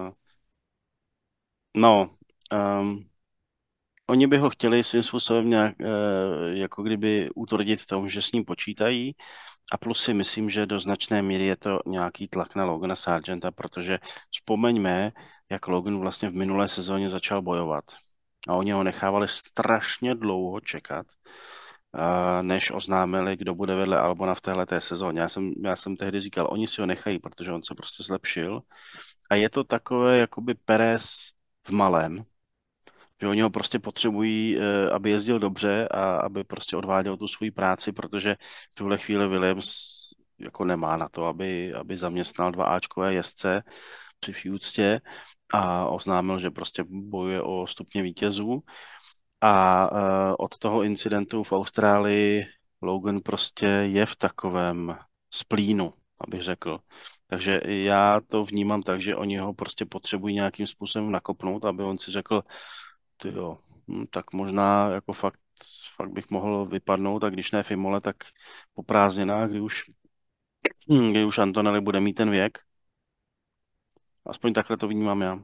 Oni by ho chtěli svým způsobem nějak, jako kdyby utvrdit v tom, že s ním počítají, a plus si myslím, že do značné míry je to nějaký tlak na Logana Sargenta, protože vzpomeňme, jak Logan vlastně v minulé sezóně začal bojovat. A oni ho nechávali strašně dlouho čekat, než oznámili, kdo bude vedle Albona v téhleté sezóně. Já jsem tehdy říkal, oni si ho nechají, protože on se prostě zlepšil. A je to takové jakoby Perez v malém, že oni ho prostě potřebují, aby jezdil dobře a aby prostě odváděl tu svou práci, protože v tuhle chvíli Williams jako nemá na to, aby zaměstnal 2Ačkové jezdce při vší úctě a oznámil, že prostě bojuje o stupně vítězů. A od toho incidentu v Austrálii Logan prostě je v takovém splínu, abych řekl. Takže já to vnímám tak, že oni ho prostě potřebují nějakým způsobem nakopnout, aby on si řekl, tyjo, tak možná jako fakt bych mohl vypadnout, a když ne v Imole, tak po prázdninách, kdy už Antonelli bude mít ten věk. Aspoň takhle to vnímám já.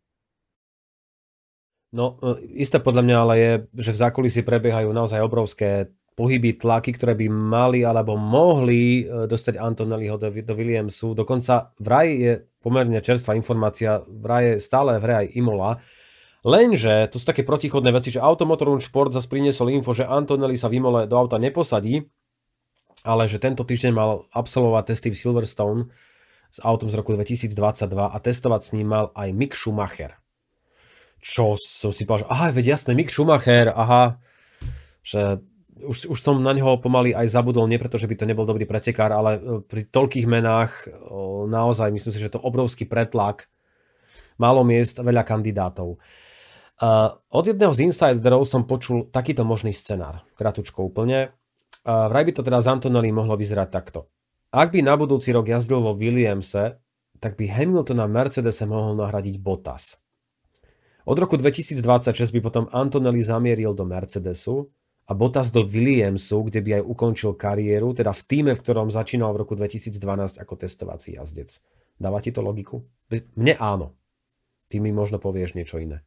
No, isté podľa mňa ale je, že v zákulisí prebiehajú naozaj obrovské pohyby, tlaky, ktoré by mali alebo mohli dostať Antonelliho do Williamsu. Dokonca vraj je pomerne čerstvá informácia, vraj je stále v hre aj Imola. Lenže to sú také protichodné veci, že Automotor Sport zase priniesol info, že Antonelli sa v Imole do auta neposadí, ale že tento týždeň mal absolvovať testy v Silverstone s autom z roku 2022 a testovať s ním mal aj Mick Schumacher. Čo som si povedal, že aha, veď jasné, Mick Schumacher, aha, že už som na neho pomaly aj zabudol, nie preto, že by to nebol dobrý pretekár, ale pri toľkých menách naozaj myslím si, že to obrovský pretlak, málo miest, veľa kandidátov. Od jedného z insiderov som počul takýto možný scenár, kratučko úplne. Vraj by to teda z Antonelli mohlo vyzerať takto. Ak by na budúci rok jazdil vo Williamse, tak by Hamilton na Mercedese mohol nahradiť Bottas. Od roku 2026 by potom Antonelli zamieril do Mercedesu a Bottas do Williamsu, kde by aj ukončil kariéru, teda v týme, v ktorom začínal v roku 2012 ako testovací jazdec. Dáva ti to logiku? Mne áno. Ty mi možno povieš niečo iné.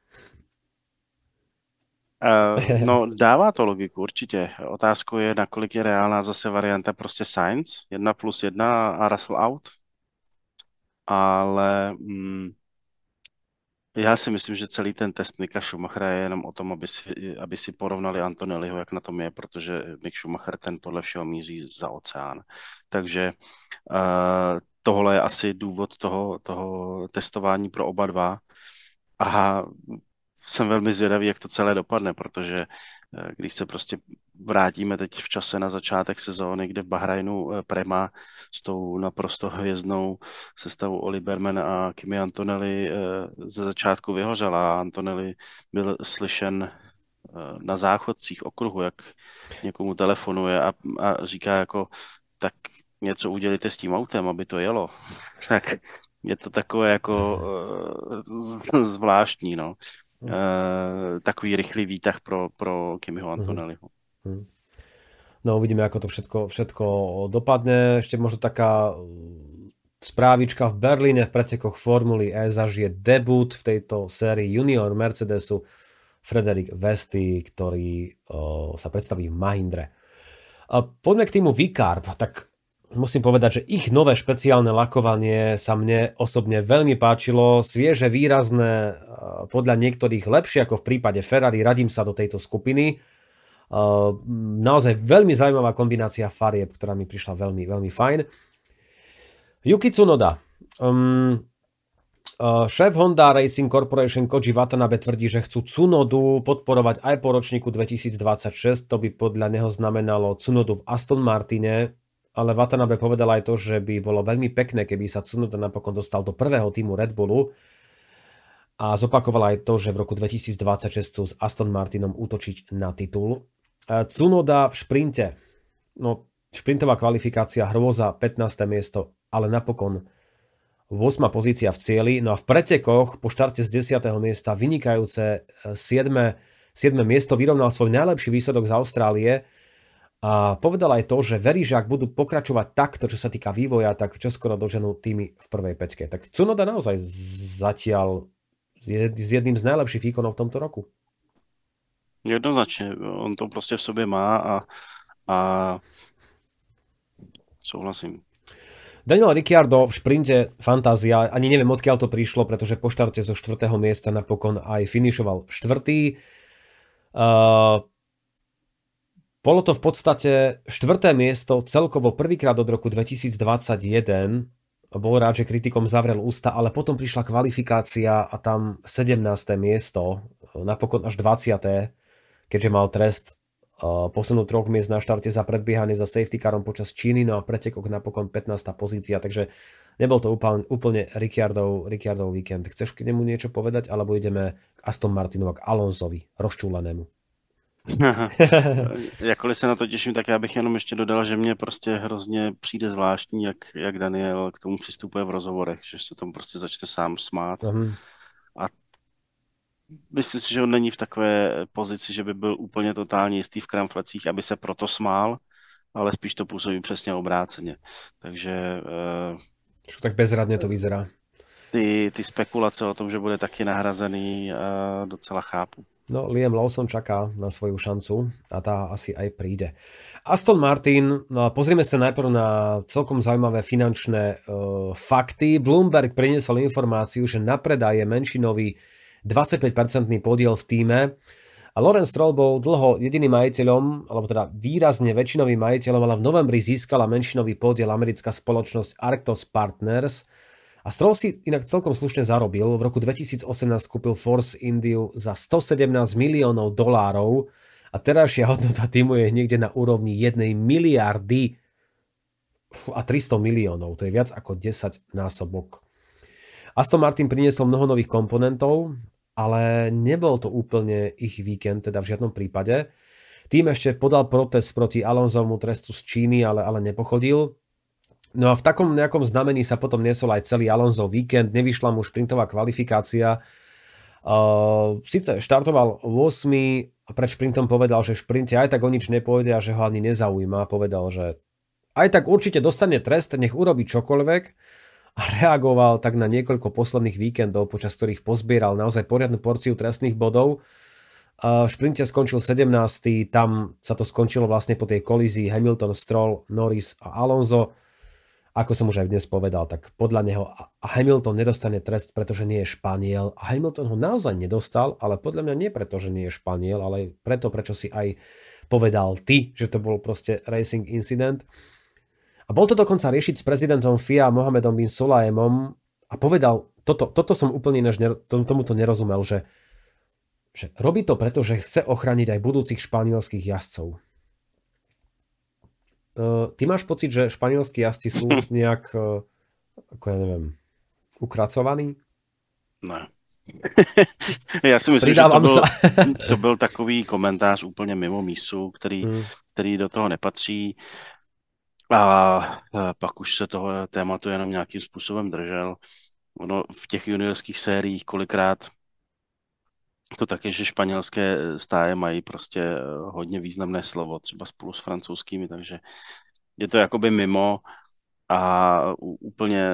No, dává to logiku, určitě. Otázkou je, nakolik je reálná zase varianta prostě Sainz, 1+1 a Russell out. Ale já si myslím, že celý ten test Micka Schumachera je jenom o tom, aby si porovnali Antonelliho, jak na tom je, protože Mick Schumacher ten podle všeho míří za oceán. Takže tohle je asi důvod toho testování pro oba dva. A jsem velmi zvědavý, jak to celé dopadne, protože když se prostě vrátíme teď v čase na začátek sezóny, kde v Bahrajnu Prema s tou naprosto hvězdnou sestavou Oli Berman a Kimi Antonelli ze začátku vyhořela. Antonelli byl slyšen na záchodcích okruhu, jak někomu telefonuje a říká jako, tak něco udělejte s tím autem, aby to jelo. Tak je to takové jako zvláštní, no. Takový rychlý výtah pro Kimiho Antonelliho. No uvidíme, ako to všetko dopadne. Ešte možno taká správička: v Berlíne v pretekoch Formuly E zažije debut v tejto sérii junior Mercedesu Frederik Vesti, ktorý sa predstaví v Mahindre. Poďme k týmu V-Carb. Tak musím povedať, že ich nové špeciálne lakovanie sa mne osobne veľmi páčilo. Svieže, výrazné, podľa niektorých lepšie ako v prípade Ferrari. Radím sa do tejto skupiny. Naozaj veľmi zaujímavá kombinácia farieb, ktorá mi prišla veľmi, veľmi fajn. Yuki Tsunoda. Šéf Honda Racing Corporation Koji Watanabe tvrdí, že chcú Tsunodu podporovať aj po ročníku 2026. To by podľa neho znamenalo Tsunodu v Aston Martine. ale Watanabe povedal aj to, že by bolo veľmi pekné, keby sa Tsunoda napokon dostal do prvého týmu Red Bullu a zopakoval aj to, že v roku 2026 chcú s Aston Martinom útočiť na titul. Tsunoda v šprinte, no šprintová kvalifikácia hrôza 15. miesto, ale napokon 8. pozícia v cieli, no a v pretekoch po štarte z 10. miesta vynikajúce 7. miesto, vyrovnal svoj najlepší výsledok z Austrálie a povedal aj to, že verí, že ak budú pokračovať takto, čo sa týka vývoja, tak čoskoro doženú týmy v prvej peťke. Tak Tsunoda naozaj zatiaľ je s jedným z najlepších výkonov v tomto roku. Jednoznačně, on to prostě v sobě má a souhlasím. Daniel Ricciardo v šprinte fantázia, ani neviem odkiaľ to prišlo, pretože po štarte zo 4. miesta napokon aj finišoval 4. Bolo to v podstate 4. miesto celkovo prvýkrát od roku 2021. Bol rád, že kritikom zavrel ústa, ale potom prišla kvalifikácia a tam 17. miesto, napokon až 20. keďže mal trest posunúť 3 miest na štarte za predbiehanie za safety carom počas Číny, no a pretekok napokon 15. pozícia, takže nebol to úplne Ricciardov víkend. Chceš k nemu niečo povedať, alebo ideme k Aston Martinu a k Alonsovi, rozčúlenému? Jakkoliv se na to těším, tak já bych jenom ještě dodal, že mě prostě hrozně přijde zvláštní, jak Daniel k tomu přistupuje v rozhovorech, že se tomu prostě začne sám smát. A myslím si, že on není v takové pozici, že by byl úplně totálně jistý v kramflecích, aby se proto smál, ale spíš to působí přesně obráceně. Takže tak bezradně to vyzerá. Ty spekulace o tom, že bude taky nahrazený, docela chápu. No, Liam Lawson čaká na svoju šancu a tá asi aj príde. Aston Martin, no pozrieme sa najprv na celkom zaujímavé finančné fakty. Bloomberg priniesol informáciu, že na predaj je menšinový 25% podiel v tíme a Lawrence Stroll bol dlho jediným majiteľom, alebo teda výrazne väčšinovým majiteľom, ale v novembri získala menšinový podiel americká spoločnosť Arctos Partners. A Stroll si inak celkom slušne zarobil. V roku 2018 kúpil Force Indiu za $117 miliónov a terajšia hodnota týmu je niekde na úrovni 1 miliardy a 300 miliónov. To je viac ako 10 násobok. Aston Martin priniesol mnoho nových komponentov, ale nebol to úplne ich víkend, teda v žiadnom prípade. Tým ešte podal protest proti Alonsovmu trestu z Číny, ale nepochodil. No a v takom nejakom znamení sa potom niesol aj celý Alonsov víkend, nevyšla mu šprintová kvalifikácia. Sice štartoval 8. a pred šprintom povedal, že v šprinte aj tak o nič nepôjde a že ho ani nezaujíma. Povedal, že aj tak určite dostane trest, nech urobí čokoľvek a reagoval tak na niekoľko posledných víkendov, počas ktorých pozbieral naozaj poriadnu porciu trestných bodov. V šprinte skončil 17. Tam sa to skončilo vlastne po tej kolízii Hamilton, Stroll, Norris a Alonso. Ako som už aj dnes povedal, tak podľa neho Hamilton nedostane trest, pretože nie je Španiel. A Hamilton ho naozaj nedostal, ale podľa mňa nie preto, že nie je Španiel, ale preto, prečo si aj povedal ty, že to bol proste racing incident. A bol to dokonca riešiť s prezidentom FIA Mohamedom bin Sulayemom a povedal, toto som úplne tomuto nerozumel, že robí to preto, že chce ochrániť aj budúcich španielských jazdcov. Ty máš pocit, že španielskí jazdci sú nejak, ako ja neviem, ukracovaní? Ne. Já si myslím, že to byl takový komentář úplně mimo mísu, který do toho nepatří. A pak už se toho tématu jenom nějakým způsobem držel. Ono v těch juniorských sériích kolikrát to tak je, že španělské stáje mají prostě hodně významné slovo, třeba spolu s francouzskými, takže je to jakoby mimo a úplně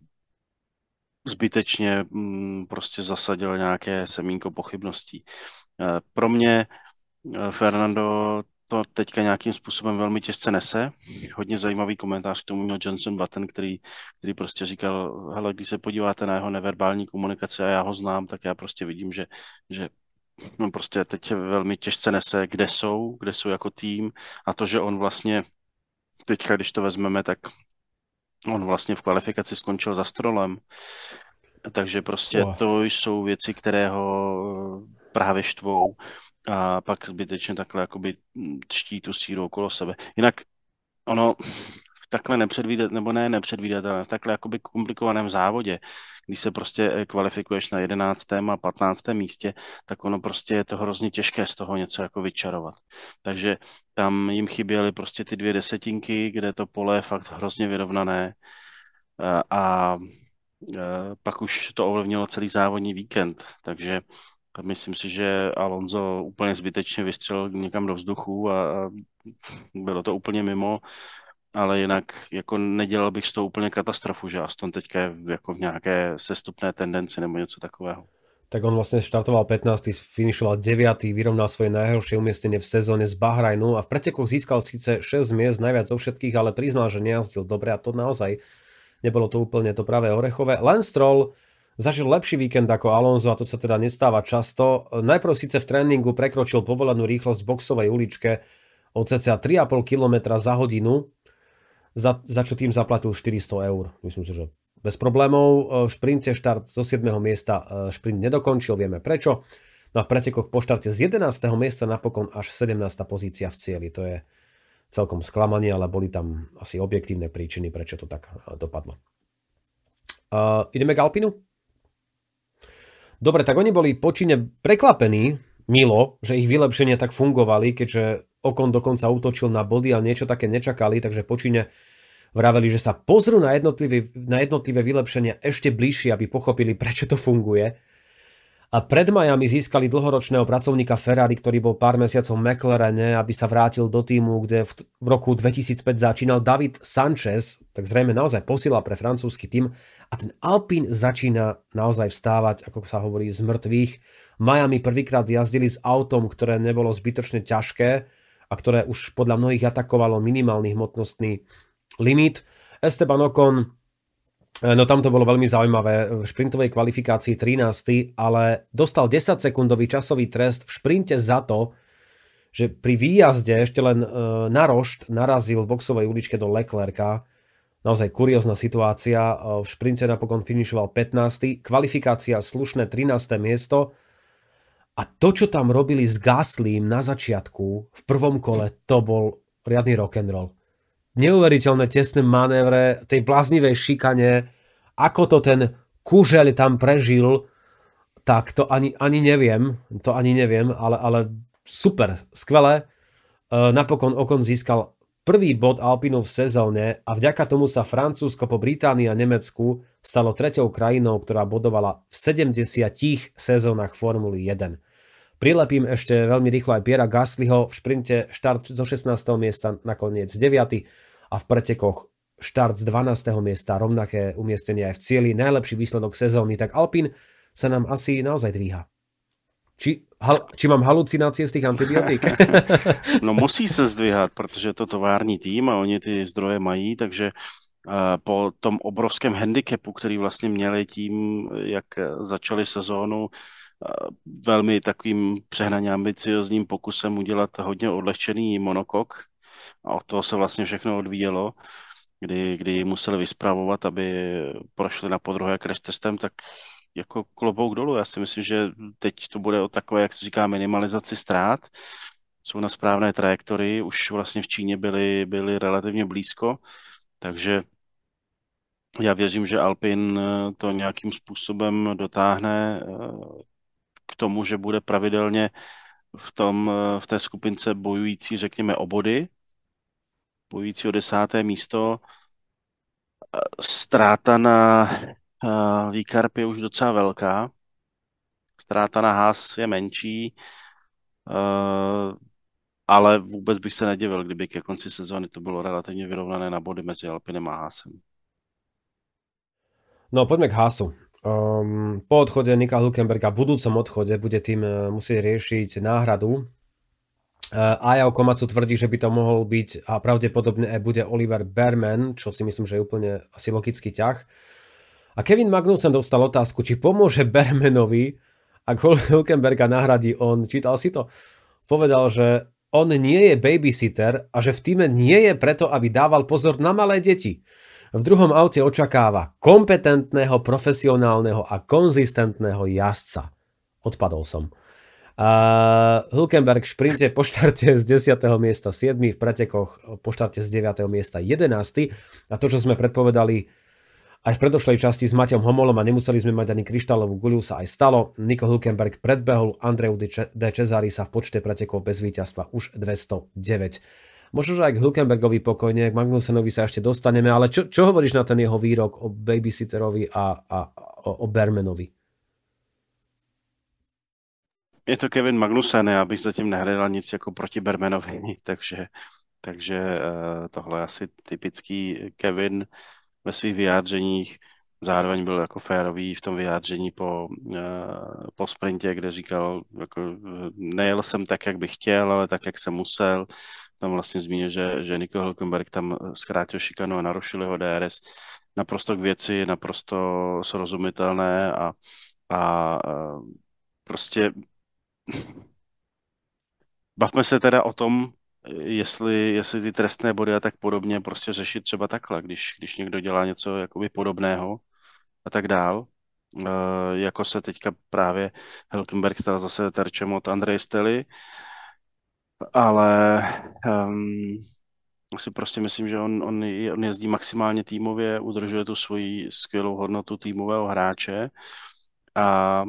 zbytečně prostě zasadil nějaké semínko pochybností. Pro mě Fernando to teďka nějakým způsobem velmi těžce nese. Hodně zajímavý komentář k tomu měl Johnson Button, který prostě říkal, hele, když se podíváte na jeho neverbální komunikaci a já ho znám, tak já prostě vidím, že no prostě teď velmi těžce nese, kde jsou jako tým a to, že on vlastně teďka, když to vezmeme, tak on vlastně v kvalifikaci skončil za Strollem. Takže prostě to jsou věci, které ho právě štvou a pak zbytečně takhle jakoby čtí tu síru okolo sebe. Jinak ono v takhle nepředvídatelné, v takhle jakoby komplikovaném závodě, když se prostě kvalifikuješ na 11. a 15. místě, tak ono prostě je to hrozně těžké z toho něco jako vyčarovat. Takže tam jim chyběly prostě ty 2 desetinky, kde to pole je fakt hrozně vyrovnané a pak už to ovlivnilo celý závodní víkend, takže myslím si, že Alonso úplně zbytečně vystřelil někam do vzduchu a bylo to úplně mimo, ale jinak jako nedělal bych z toho úplně katastrofu, že Aston teďka je jako v nějaké sestupné tendenci nebo něco takového. Tak on vlastne štartoval 15., finišoval 9., vyrovnal svoje najhoršie umiestnenie v sezóne z Bahrajnu a v pretekoch získal síce 6 miest, najviac zo všetkých, ale priznal, že nejazdil dobre a to naozaj nebolo to úplne to pravé orechové. Lance Stroll zažil lepší víkend ako Alonso a to sa teda nestáva často. Najprv síce v tréningu prekročil povolenú rýchlosť v boxovej uličke o cca 3,5 km za hodinu, za čo tým zaplatil 400 eur. Myslím si, že bez problémov. V šprinte štart zo 7. miesta šprint nedokončil, vieme prečo. No a v pretekoch po štarte z 11. miesta napokon až 17. pozícia v cieli. To je celkom sklamanie, ale boli tam asi objektívne príčiny, prečo to tak dopadlo. Ideme k Alpinu? Dobre, tak oni boli po Číne prekvapení, milo, že ich vylepšenia tak fungovali, keďže Ocon dokonca útočil na body a niečo také nečakali, takže po Číne vraveli, že sa pozrú na jednotlivé vylepšenia ešte bližšie, aby pochopili, prečo to funguje. A pred Miami získali dlhoročného pracovníka Ferrari, ktorý bol pár mesiacov v McLarene, aby sa vrátil do týmu, kde v roku 2005 začínal David Sanchez, tak zrejme naozaj posila pre francúzsky tým. A ten Alpine začína naozaj vstávať, ako sa hovorí, z mŕtvych. Miami prvýkrát jazdili s autom, ktoré nebolo zbytočne ťažké a ktoré už podľa mnohých atakovalo minimálny hmotnostný limit. Esteban Ocon, no tam to bolo veľmi zaujímavé, v šprintovej kvalifikácii 13., ale dostal 10-sekundový časový trest v šprinte za to, že pri výjazde ešte len na rošt narazil v boxovej uličke do Leclerca. Naozaj kuriózna situácia, v šprinte napokon finišoval 15., kvalifikácia slušné 13. miesto a to, čo tam robili s Gaslym na začiatku v prvom kole, to bol riadny rock'n'roll. Neuveriteľné tesné manévre, tej bláznivej šikane, ako to ten kužeľ tam prežil, tak to ani neviem, ale super, skvelé. Napokon Ocon získal prvý bod Alpinu v sezóne a vďaka tomu sa Francúzsko po Británii a Nemecku stalo treťou krajinou, ktorá bodovala v 70 sezónach Formuly 1. Prilepím ešte veľmi rýchlo aj Pierra Gaslyho, v šprinte štart zo 16. miesta, nakoniec 9. a v pretekoch štart z 12. miesta, rovnaké umiestnenie aj v cieli, najlepší výsledok sezóny, tak Alpine sa nám asi naozaj dvíha. Či mám halucinácie z tých antibiotík? No musí se zdvíhat, protože je to tovární tým a oni ty zdroje mají, takže po tom obrovském handicapu, který vlastně měli tím, jak začali sezónu, velmi takovým přehnaně ambiciozním pokusem udělat hodně odlehčený monokok a od toho se vlastně všechno odvíjelo, kdy museli vyspravovat, aby prošli na podruhé crash testem, tak jako klobouk dolů. Já si myslím, že teď to bude o takové, jak se říká, minimalizaci ztrát. Jsou na správné trajektorii, už vlastně v Číně byli relativně blízko, takže já věřím, že Alpine to nějakým způsobem dotáhne k tomu, že bude pravidelně v té skupince bojující, řekněme, o body, bojující o 10. místo. Ztráta na Výkarp je už docela velká. Ztráta na Haas je menší, ale vůbec bych se nedivil, kdyby ke konci sezóny to bylo relativně vyrovnané na body mezi Alpinem a Haasem. No poďme k Haasu. Po odchode Nika Hülkenberga, budúcom odchode, bude tým musieť riešiť náhradu. Ayao Komatsu tvrdí, že by to mohol byť a pravdepodobne aj bude Oliver Bearman, čo si myslím, že je úplne asi logický ťah. A Kevin Magnussen dostal otázku, či pomôže Bearmanovi, ak Hülkenberga nahradí on. Čítal si to? Povedal, že on nie je babysitter a že v týme nie je preto, aby dával pozor na malé deti. V druhom aute očakáva kompetentného, profesionálneho a konzistentného jazdca. Odpadol som. Hülkenberg v šprinte po štarte z 10. miesta 7, v pretekoch po štarte z 9. miesta 11. A to, čo sme predpovedali aj v predošlej časti s Maťom Homolom a nemuseli sme mať ani kryštálovú guľu, sa aj stalo. Nico Hülkenberg predbehol Andreu de Cesarisa v počte pretekov bez víťazstva už 209. Možno, že aj k Hülkenbergovi pokojne, k Magnusenovi sa ešte dostaneme, ale čo hovoríš na ten jeho výrok o babysitterovi a o Bermanovi? Je to Kevin Magnussen, já bych zatím nehledal nic jako proti Bermanovi, takže tohle je asi typický Kevin ve svých vyjádřeních. Zároveň byl jako férový v tom vyjádření po sprintě, kde říkal, jako, nejel jsem tak, jak bych chtěl, ale tak, jak jsem musel. Tam vlastně zmínil, že Nico Hülkenberg tam zkrátil šikanu a narušil jeho DRS. Naprosto k věci, naprosto srozumitelné a prostě bavme se teda o tom, jestli ty trestné body a tak podobně prostě řešit třeba takhle, když někdo dělá něco jakoby podobného a tak dál. Jako se teďka právě Hülkenberg stal zase terčem od Andreje Stely, ale si prostě myslím, že on jezdí maximálně týmově, udržuje tu svoji skvělou hodnotu týmového hráče a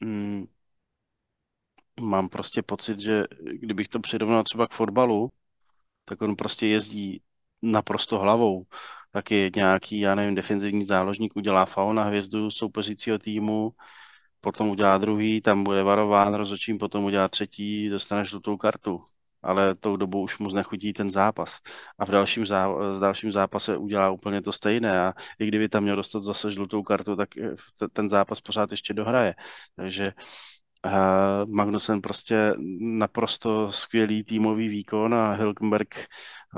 mám prostě pocit, že kdybych to přirovnal třeba k fotbalu, tak on prostě jezdí naprosto hlavou. Taky nějaký, já nevím, defenzivní záložník udělá faul na hvězdu soupeřícího týmu, potom udělá druhý, tam bude varován rozhodčím, potom udělá třetí, dostane žlutou kartu. Ale tou dobou už mu znechutí ten zápas. A v dalším zápase udělá úplně to stejné. A i kdyby tam měl dostat zase žlutou kartu, tak ten zápas pořád ještě dohraje. Takže Magnussen prostě naprosto skvělý týmový výkon a Hülkenberg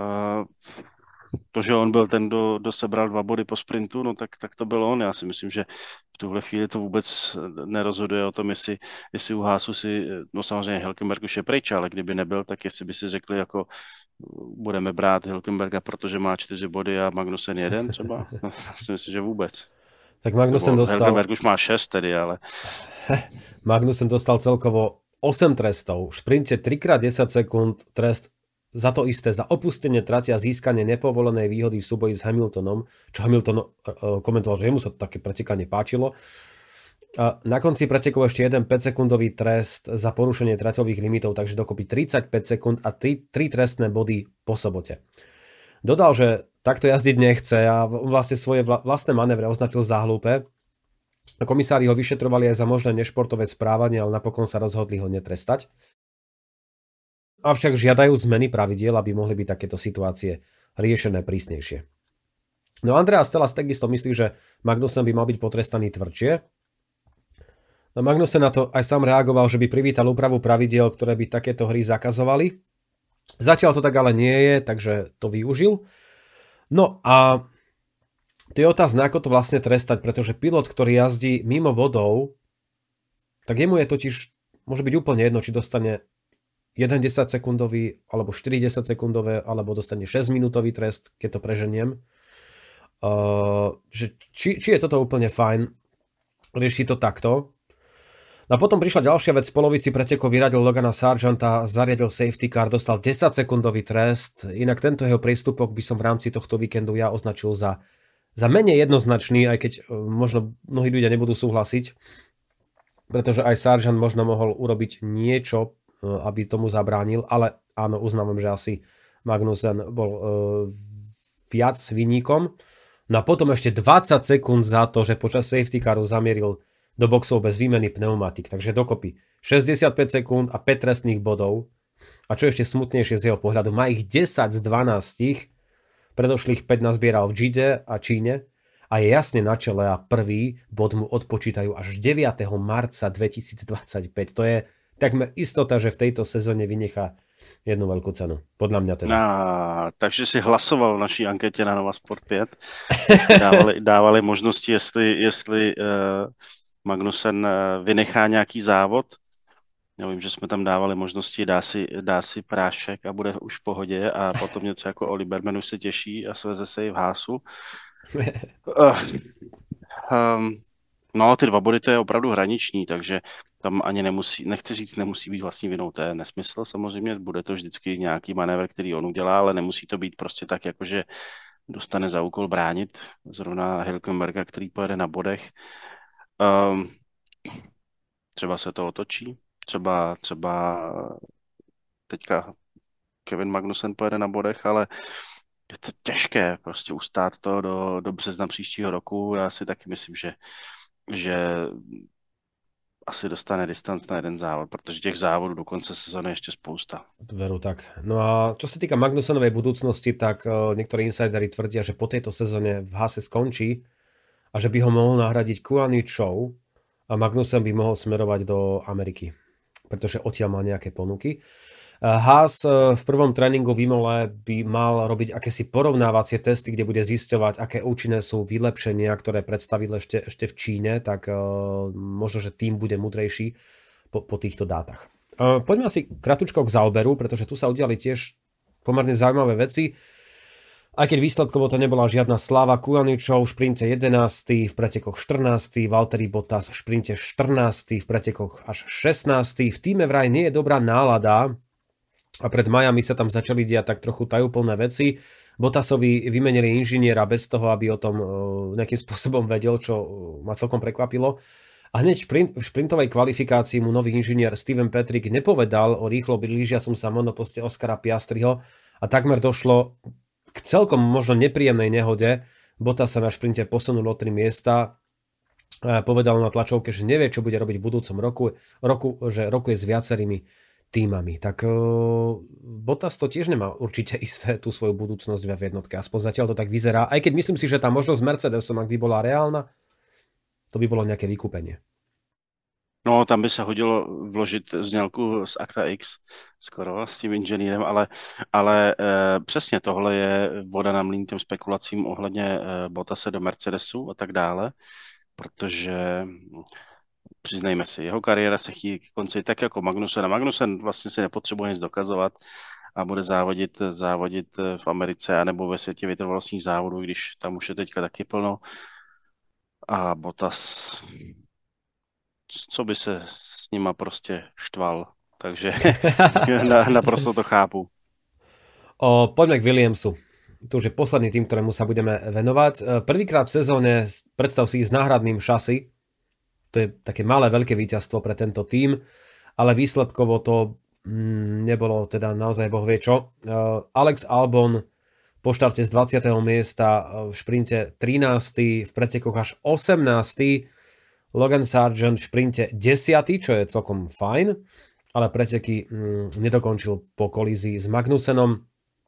to, že on byl ten, kdo sebral 2 body po sprintu, no tak to byl on. Já si myslím, že v tuhle chvíli to vůbec nerozhoduje o tom, jestli u Haasu no samozřejmě Hülkenberg už je pryč, ale kdyby nebyl, tak jestli by si řekli, jako budeme brát Hülkenberga, protože má 4 body a Magnussen 1 třeba. No, si myslím, že vůbec. Tak Magnussen dostal... Hülkenberg už má 6 tedy, ale... Magnussen dostal celkovo 8 trestov. V šprinte 3x10 sekúnd trest za to isté, za opustenie trati a získanie nepovolenej výhody v súboji s Hamiltonom, čo Hamilton komentoval, že jemu sa také pretekanie páčilo. A na konci pretekov ešte jeden 5-sekundový trest za porušenie traťových limitov, takže dokopy 35 sekúnd a 3 trestné body po sobote. Dodal, že takto jazdiť nechce a vlastne svoje vlastné manévre označil za hlúpe. Komisári ho vyšetrovali aj za možné nešportové správanie, ale napokon sa rozhodli ho netrestať. Avšak žiadajú zmeny pravidiel, aby mohli byť takéto situácie riešené prísnejšie. No Andrea Stella takisto myslí, že Magnussen by mal byť potrestaný tvrdšie. No Magnussen na to aj sám reagoval, že by privítal úpravu pravidiel, ktoré by takéto hry zakazovali. Zatiaľ to tak ale nie je, takže to využil. No a to je otázne, ako to vlastne trestať, pretože pilot, ktorý jazdí mimo bodov, tak jemu je totiž, môže byť úplne jedno, či dostane 1 10-sekundový, alebo 4 10-sekundové, alebo dostane 6-minútový trest, keď to preženiem. Či je toto úplne fajn, rieši to takto. No a potom prišla ďalšia vec, v polovici pretekov vyradil Logana Sargenta, zariadil safety car, dostal 10-sekundový trest, inak tento jeho prístupok by som v rámci tohto víkendu ja označil za menej jednoznačný, aj keď možno mnohí ľudia nebudú súhlasiť, pretože aj Sargent možno mohol urobiť niečo, aby tomu zabránil, ale áno, uznávam, že asi Magnussen bol viac vinníkom. No a potom ešte 20 sekúnd za to, že počas safety caru zamieril do boxov bez výmeny pneumatik, takže dokopy 65 sekúnd a 5 trestných bodov. A čo ešte smutnejšie z jeho pohľadu, má ich 10 z 12, predošlých 5 nazbieral v Gide a Číne a je jasne na čele a prvý bod mu odpočítajú až 9. marca 2025. To je takmer istota, že v tejto sezóne vynechá jednu veľkú cenu. Podľa mňa teda. Takže si hlasoval v naší anketě na Nova Sport 5. Dávali možnosti, jestli Magnussen vynechá nějaký závod. Já vím, že jsme tam dávali možnosti, dá si prášek a bude už v pohodě a potom něco jako Oli Berman už se těší a sveze se i v Haasu. No, ty 2 body to je opravdu hraniční, takže tam ani nechci říct, nemusí být vlastní vinou, to je nesmysl samozřejmě, bude to vždycky nějaký manévr, který on udělá, ale nemusí to být prostě tak, jakože dostane za úkol bránit zrovna Hülkenberga, který pojede na bodech. Um, Třeba se to otočí, třeba teďka Kevin Magnussen pojede na bodech, ale je to těžké prostě ustát to do března příštího roku. Já si taky myslím, že asi dostane distanc na jeden závod, protože těch závodů do konce sezóny je ještě spousta. Veru tak. No a čo sa týka Magnusenovej budúcnosti, tak niektorí insideri tvrdia, že po tejto sezóne v Haase skončí a že by ho mohol nahradiť Guan Yu Zhou a Magnussen by mohol smerovať do Ameriky, pretože odtiaľ má nejaké ponuky. Haas v prvom tréningu v Imole by mal robiť akési porovnávacie testy, kde bude zisťovať, aké účinné sú vylepšenia, ktoré predstavil ešte v Číne, tak možno, že tým bude mudrejší po týchto dátach. Poďme asi kratučko k Sauberu, pretože tu sa udiali tiež pomerne zaujímavé veci. Aj keď výsledkovo to nebola žiadna sláva, Guan Yu Zhou v šprinte 11., v pretekoch 14., Valtteri Bottas v šprinte 14., v pretekoch až 16. V týme vraj nie je dobrá nálada a pred Miami sa tam začali diať tak trochu tajúplné veci. Bottasovi vymenili inžiniera bez toho, aby o tom nejakým spôsobom vedel, čo ma celkom prekvapilo. A hneď v šprintovej kvalifikácii mu nový inžinier Steven Patrick nepovedal o rýchlo blížiacom sa monoposte Oscara Piastriho a takmer došlo k celkom možno nepríjemnej nehode. Bottas sa na šprinte posunul o 3 miesta. Povedal na tlačovke, že nevie, čo bude robiť v budúcom roku, že rokuje s viacerými týmami. Tak Bottas to tiež nemá určite isté tú svoju budúcnosť v jednotke. Aspoň zatiaľ to tak vyzerá. Aj keď myslím si, že tá možnosť s Mercedesom, ak by bola reálna, to by bylo nějaké vykupení. No, tam by se hodilo vložit znělku z Acta X skoro s tím inženýrem, ale přesně tohle je voda na mlýn těm spekulacím ohledně Bottase do Mercedesu a tak dále, protože přiznejme si, jeho kariéra se chýlí k konci tak jako Magnussen a Magnussen vlastně si nepotřebuje nic dokazovat a bude závodit v Americe anebo ve světě vytrvalostních závodů, když tam už je teďka taky plno. A Bottas, co by se s nima prostě štval. Takže naprosto to chápu. Poďme k Williamsu. To už je posledný tým, ktorému sa budeme venovať. Prvýkrát v sezóne, predstav si, s náhradným šasy. To je také malé, veľké víťazstvo pre tento tým, ale výsledkovo to nebolo teda naozaj boh vie čo. Alex Albon po štarte z 20. miesta v šprinte 13., v pretekoch až 18. Logan Sargent v šprinte 10., čo je celkom fajn, ale preteky nedokončil po kolízii s Magnusenom.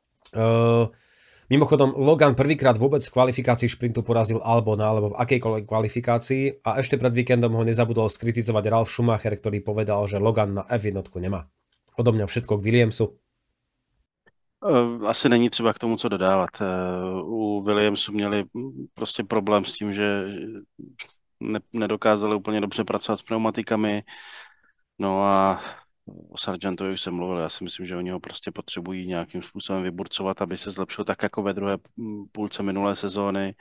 Mimochodom, Logan prvýkrát vôbec v kvalifikácii šprintu porazil Albona, alebo v akejkoľvek kvalifikácii a ešte pred víkendom ho nezabudol skritizovať Ralf Schumacher, ktorý povedal, že Logan na F1 nemá. Odo mňa všetko k Williamsu. Asi není třeba k tomu, co dodávat. U Williamsu měli prostě problém s tím, že nedokázali úplně dobře pracovat s pneumatikami. No a o Sargentovi už jsem mluvil, já si myslím, že oni ho prostě potřebují nějakým způsobem vyburcovat, aby se zlepšil tak jako ve druhé půlce minulé sezóny.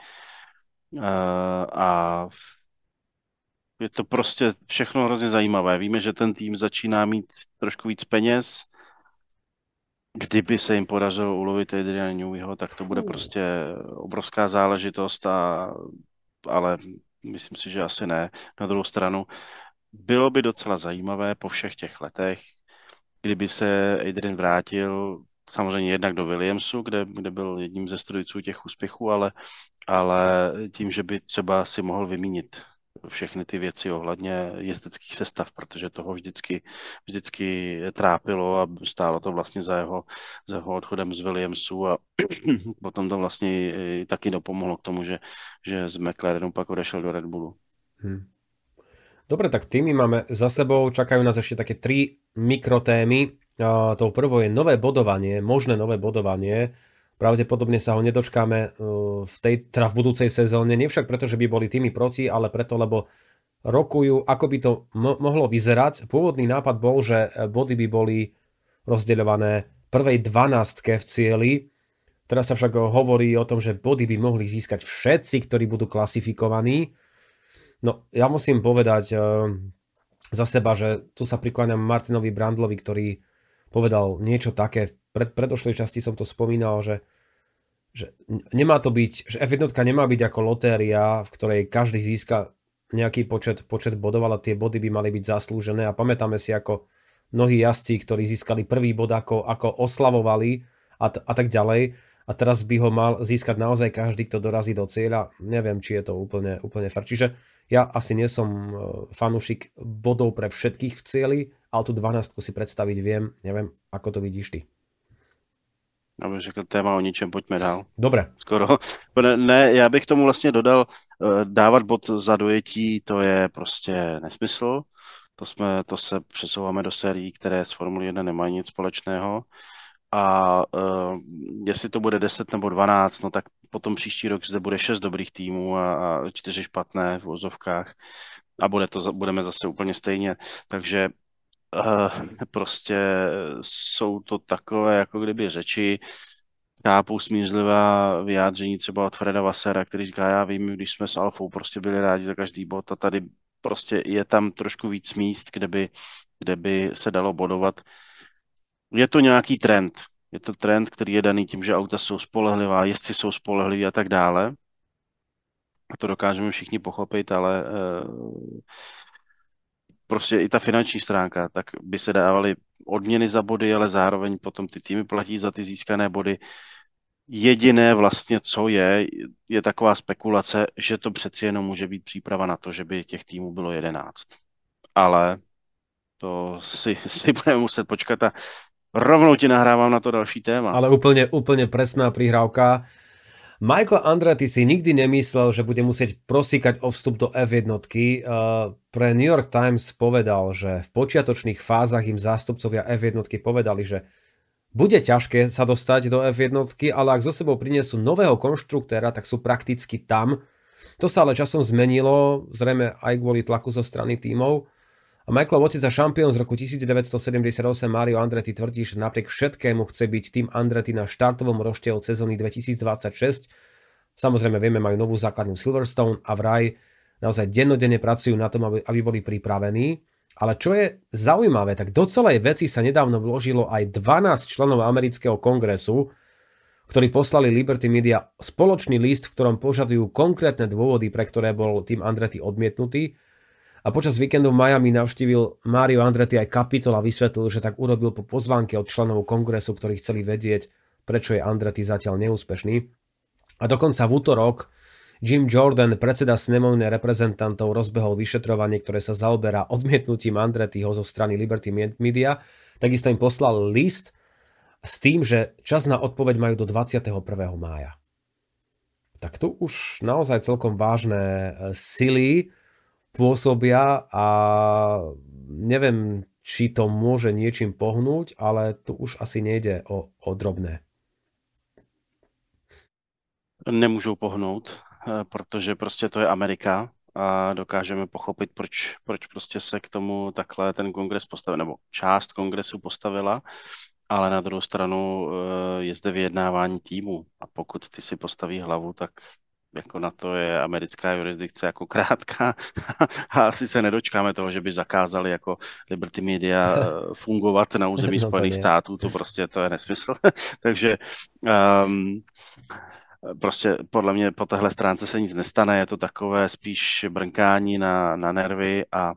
A je to prostě všechno hrozně zajímavé. Víme, že ten tým začíná mít trošku víc peněz. Kdyby se jim podařilo ulovit Adriana Neweyho, tak to bude prostě obrovská záležitost, ale myslím si, že asi ne. Na druhou stranu, bylo by docela zajímavé po všech těch letech, kdyby se Adrian vrátil samozřejmě jednak do Williamsu, kde byl jedním ze strojců těch úspěchů, ale tím, že by třeba si mohl vymínit všechny ty věci ohledně jezdeckých sestav, protože toho vždycky trápilo a stálo to vlastně za jeho odchodem z Williamsu a potom to vlastně taky dopomohlo k tomu, že z McLarenu pak odešel do Red Bullu. Dobre, tak týmy máme za sebou, čakajú nás ešte také 3 mikrotémy. Tou prvou je nové bodovanie, možné nové bodovanie. Pravdepodobne sa ho nedočkáme v budúcej sezóne, nie však preto, že by boli týmy proti, ale preto, lebo rokujú, ako by to mohlo vyzerať. Pôvodný nápad bol, že body by boli rozdeľované prvej 12 v cieli. Teraz sa však hovorí o tom, že body by mohli získať všetci, ktorí budú klasifikovaní. No, ja musím povedať, za seba, že tu sa prikláňam Martinovi Brandlovi, ktorý povedal niečo také. V predošlej časti som to spomínal, že nemá to byť, že F1 nemá byť ako lotéria, v ktorej každý získa nejaký počet bodov, ale tie body by mali byť zaslúžené. A pamätáme si, ako mnohí jazdci, ktorí získali prvý bod, ako oslavovali a tak ďalej. A teraz by ho mal získať naozaj každý, kto dorazí do cieľa. Neviem, či je to úplne fair. Čiže ja asi nie som fanúšik bodov pre všetkých v cieli, ale tu 12 si predstaviť viem. Neviem, ako to vidíš ty. Já bych řekl téma o ničem, pojďme dál. Dobre. Skoro. Ne, já bych tomu vlastně dodal, dávat bod za dojetí, to je prostě nesmysl. To se přesouváme do sérií, které s Formule 1 nemají nic společného. A jestli to bude 10 nebo 12, no tak potom příští rok zde bude 6 dobrých týmů a 4 špatné v vozovkách a budeme zase úplně stejně. Takže prostě jsou to takové, jako kdyby řeči, chápu smířlivá vyjádření třeba od Freda Vassera, který říká, já vím, když jsme s Alfou prostě byli rádi za každý bod a tady prostě je tam trošku víc míst, kde by se dalo bodovat. Je to nějaký trend. Je to trend, který je daný tím, že auta jsou spolehlivá, jezdci jsou spolehliví a tak dále. A to dokážeme všichni pochopit, ale prostě i ta finanční stránka, tak by se dávaly odměny za body, ale zároveň potom ty týmy platí za ty získané body. Jediné vlastně, co je taková spekulace, že to přeci jenom může být příprava na to, že by těch týmů bylo 11. Ale to si budeme muset počkat a rovnou ti nahrávám na to další téma. Ale úplne presná prihrávka. Michael Andretti si nikdy nemyslel, že bude musieť prosíkať o vstup do F1. Pre New York Times povedal, že v počiatočných fázach im zástupcovia F1 povedali, že bude ťažké sa dostať do F1, ale ak zo sebou prinesú nového konštruktéra, tak sú prakticky tam. To sa ale časom zmenilo, zrejme aj kvôli tlaku zo strany tímov. A Michaelov otec a šampión z roku 1978 Mario Andretti tvrdí, že napriek všetkému chce byť tým Andretti na štartovom rošte od sezóny 2026. Samozrejme vieme, majú novú základňu Silverstone a vraj naozaj dennodenne pracujú na tom, aby boli pripravení. Ale čo je zaujímavé, tak do celej veci sa nedávno vložilo aj 12 členov amerického kongresu, ktorí poslali Liberty Media spoločný list, v ktorom požadujú konkrétne dôvody, pre ktoré bol tým Andretti odmietnutý. A počas víkendu v Miami navštívil Mario Andretti aj Capitol a vysvetlil, že tak urobil po pozvánke od členov kongresu, ktorí chceli vedieť, prečo je Andretti zatiaľ neúspešný. A dokonca v útorok Jim Jordan, predseda snemovne reprezentantov, rozbehol vyšetrovanie, ktoré sa zaoberá odmietnutím Andrettiho zo strany Liberty Media. Takisto im poslal list s tým, že čas na odpoveď majú do 21. mája. Tak tu už naozaj celkom vážne sily pôsobia a neviem, či to môže niečím pohnúť, ale tu už asi nejde o drobné. Nemůžou pohnout, protože prostě to je Amerika a dokážeme pochopit, proč prostě se k tomu takhle ten kongres postavil, nebo část kongresu postavila, ale na druhou stranu je zde vyjednávání týmu a pokud ty si postaví hlavu, tak jako na to je americká jurisdikce jako krátká a asi se nedočkáme toho, že by zakázali jako Liberty Media fungovat na území Spojených států, to je nesmysl. Takže prostě podle mě po téhle stránce se nic nestane, je to takové spíš brnkání na nervy a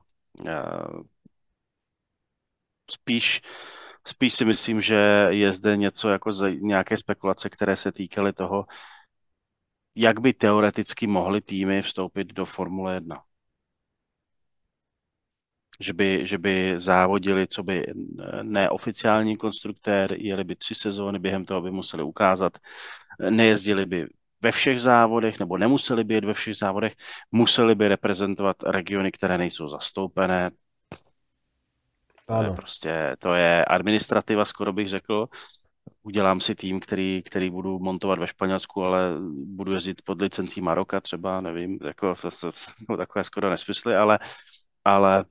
spíš si myslím, že je zde něco jako nějaké spekulace, které se týkaly toho, jak by teoreticky mohly týmy vstoupit do Formule 1. Že by závodili, co by neoficiální konstruktér, jeli by 3 sezóny, během toho by museli ukázat, nejezdili by ve všech závodech, nebo nemuseli by jet ve všech závodech, museli by reprezentovat regiony, které nejsou zastoupené. To je administrativa, skoro bych řekl. Udělám si tým, který budu montovat ve Španělsku, ale budu jezdit pod licencí Maroka třeba, nevím, jako to takové skoro nesmysly, ale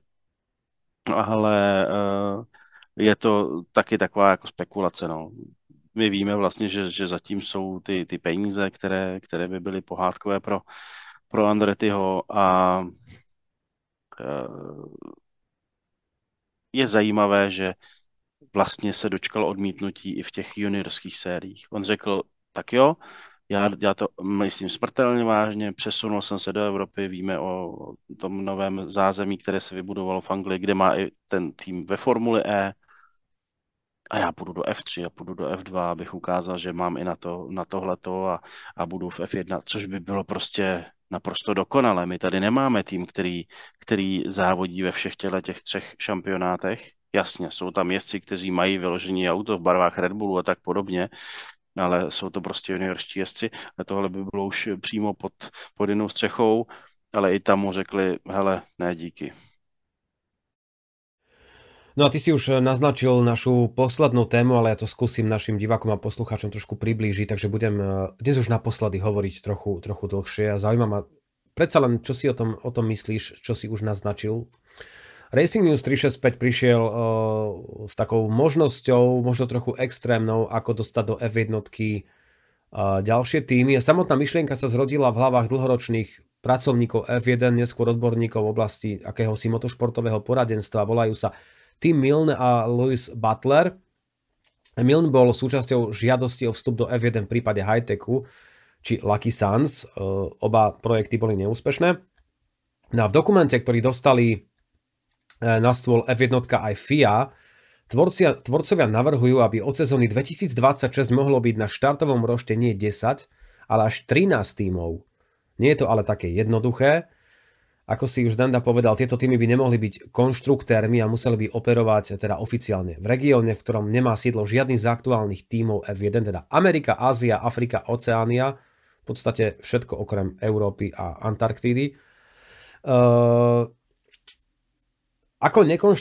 je to taky taková jako spekulace, no. My víme vlastně, že zatím jsou ty peníze, které by byly pohádkové pro Andrettiho a je zajímavé, že vlastně se dočkal odmítnutí i v těch juniorských sériích. On řekl, tak jo, já to myslím smrtelně vážně, přesunul jsem se do Evropy, víme o tom novém zázemí, které se vybudovalo v Anglii, kde má i ten tým ve Formuli E, a já půjdu do F3, já půjdu do F2, abych ukázal, že mám i na tohleto a budu v F1, což by bylo prostě naprosto dokonalé. My tady nemáme tým, který závodí ve všech těch 3 šampionátech. Jasně, jsou tam jezdci, kteří mají vyložení auto v barvách Red Bullu a tak podobně, ale jsou to prostě juniorští jezdci a tohle by bylo už přímo pod jinou střechou, ale i tam mu řekli, hele, ne díky. No a ty si už naznačil našu poslednú tému, ale ja to skúsim našim divákom a poslucháčom trošku priblížiť, takže budem dnes už naposledy hovoriť trochu dlhšie a zaujíma ma predsa len, čo si o tom myslíš, čo si už naznačil. Racing News 365 prišiel s takou možnosťou, možno trochu extrémnou, ako dostať do F1 ďalšie týmy. A samotná myšlienka sa zrodila v hlavách dlhoročných pracovníkov F1, neskôr odborníkov v oblasti akéhosi motošportového poradenstva. Volajú sa Tim Milne a Louis Butler. Milne bol súčasťou žiadosti o vstup do F1 v prípade Hightechu či Lucky Suns. Oba projekty boli neúspešné. No a v dokumente, ktorý dostali na stôl F1 aj FIA, tvorcovia navrhujú, aby od sezóny 2026 mohlo byť na štartovom rošte nie 10, ale až 13 tímov. Nie je to ale také jednoduché. Ako si už Danda povedal, tieto týmy by nemohli byť konštruktérmi a museli by operovať teda oficiálne v regióne, v ktorom nemá sídlo žiadny z aktuálnych tímov F1, teda Amerika, Ázia, Afrika, Oceánia, v podstate všetko okrem Európy a Antarktídy. Ako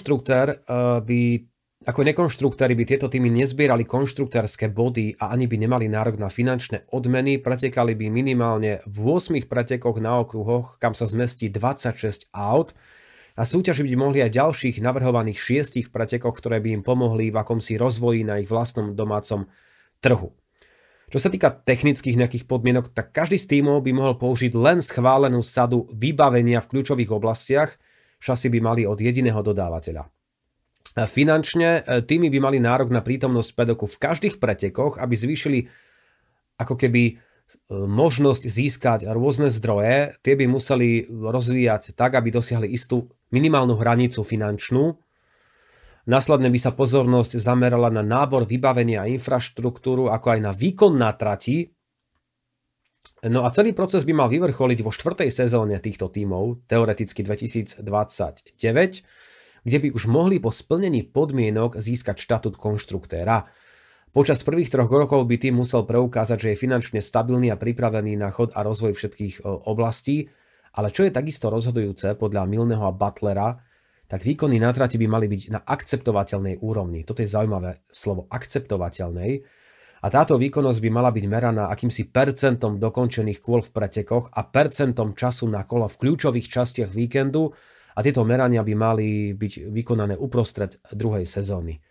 nekonštruktéri by tieto týmy nezbierali konštruktérske body a ani by nemali nárok na finančné odmeny, pretekali by minimálne v 8 pretekoch na okruhoch, kam sa zmestí 26 aut a súťažiť by mohli aj ďalších navrhovaných 6 pretekoch, ktoré by im pomohli v akomsi rozvoji na ich vlastnom domácom trhu. Čo sa týka technických nejakých podmienok, tak každý z tímov by mohol použiť len schválenú sadu vybavenia v kľúčových oblastiach, šasy by mali od jediného dodávateľa. Finančne týmy by mali nárok na prítomnosť pedoku v každých pretekoch, aby zvýšili ako keby možnosť získať rôzne zdroje. Tie by museli rozvíjať tak, aby dosiahli istú minimálnu hranicu finančnú. Následne by sa pozornosť zamerala na nábor vybavenia a infraštruktúru, ako aj na výkon na trati. No a celý proces by mal vyvrcholiť vo 4. sezóne týchto tímov, teoreticky 2029, kde by už mohli po splnení podmienok získať štatút konštruktéra. Počas prvých 3 rokov by tým musel preukázať, že je finančne stabilný a pripravený na chod a rozvoj všetkých oblastí, ale čo je takisto rozhodujúce podľa Milneho a Butlera, tak výkony na trati by mali byť na akceptovateľnej úrovni. Toto je zaujímavé slovo, akceptovateľnej. A táto výkonnosť by mala byť meraná akýmsi percentom dokončených kôl v pretekoch a percentom času na kola v kľúčových častiach víkendu a tieto merania by mali byť vykonané uprostred druhej sezóny.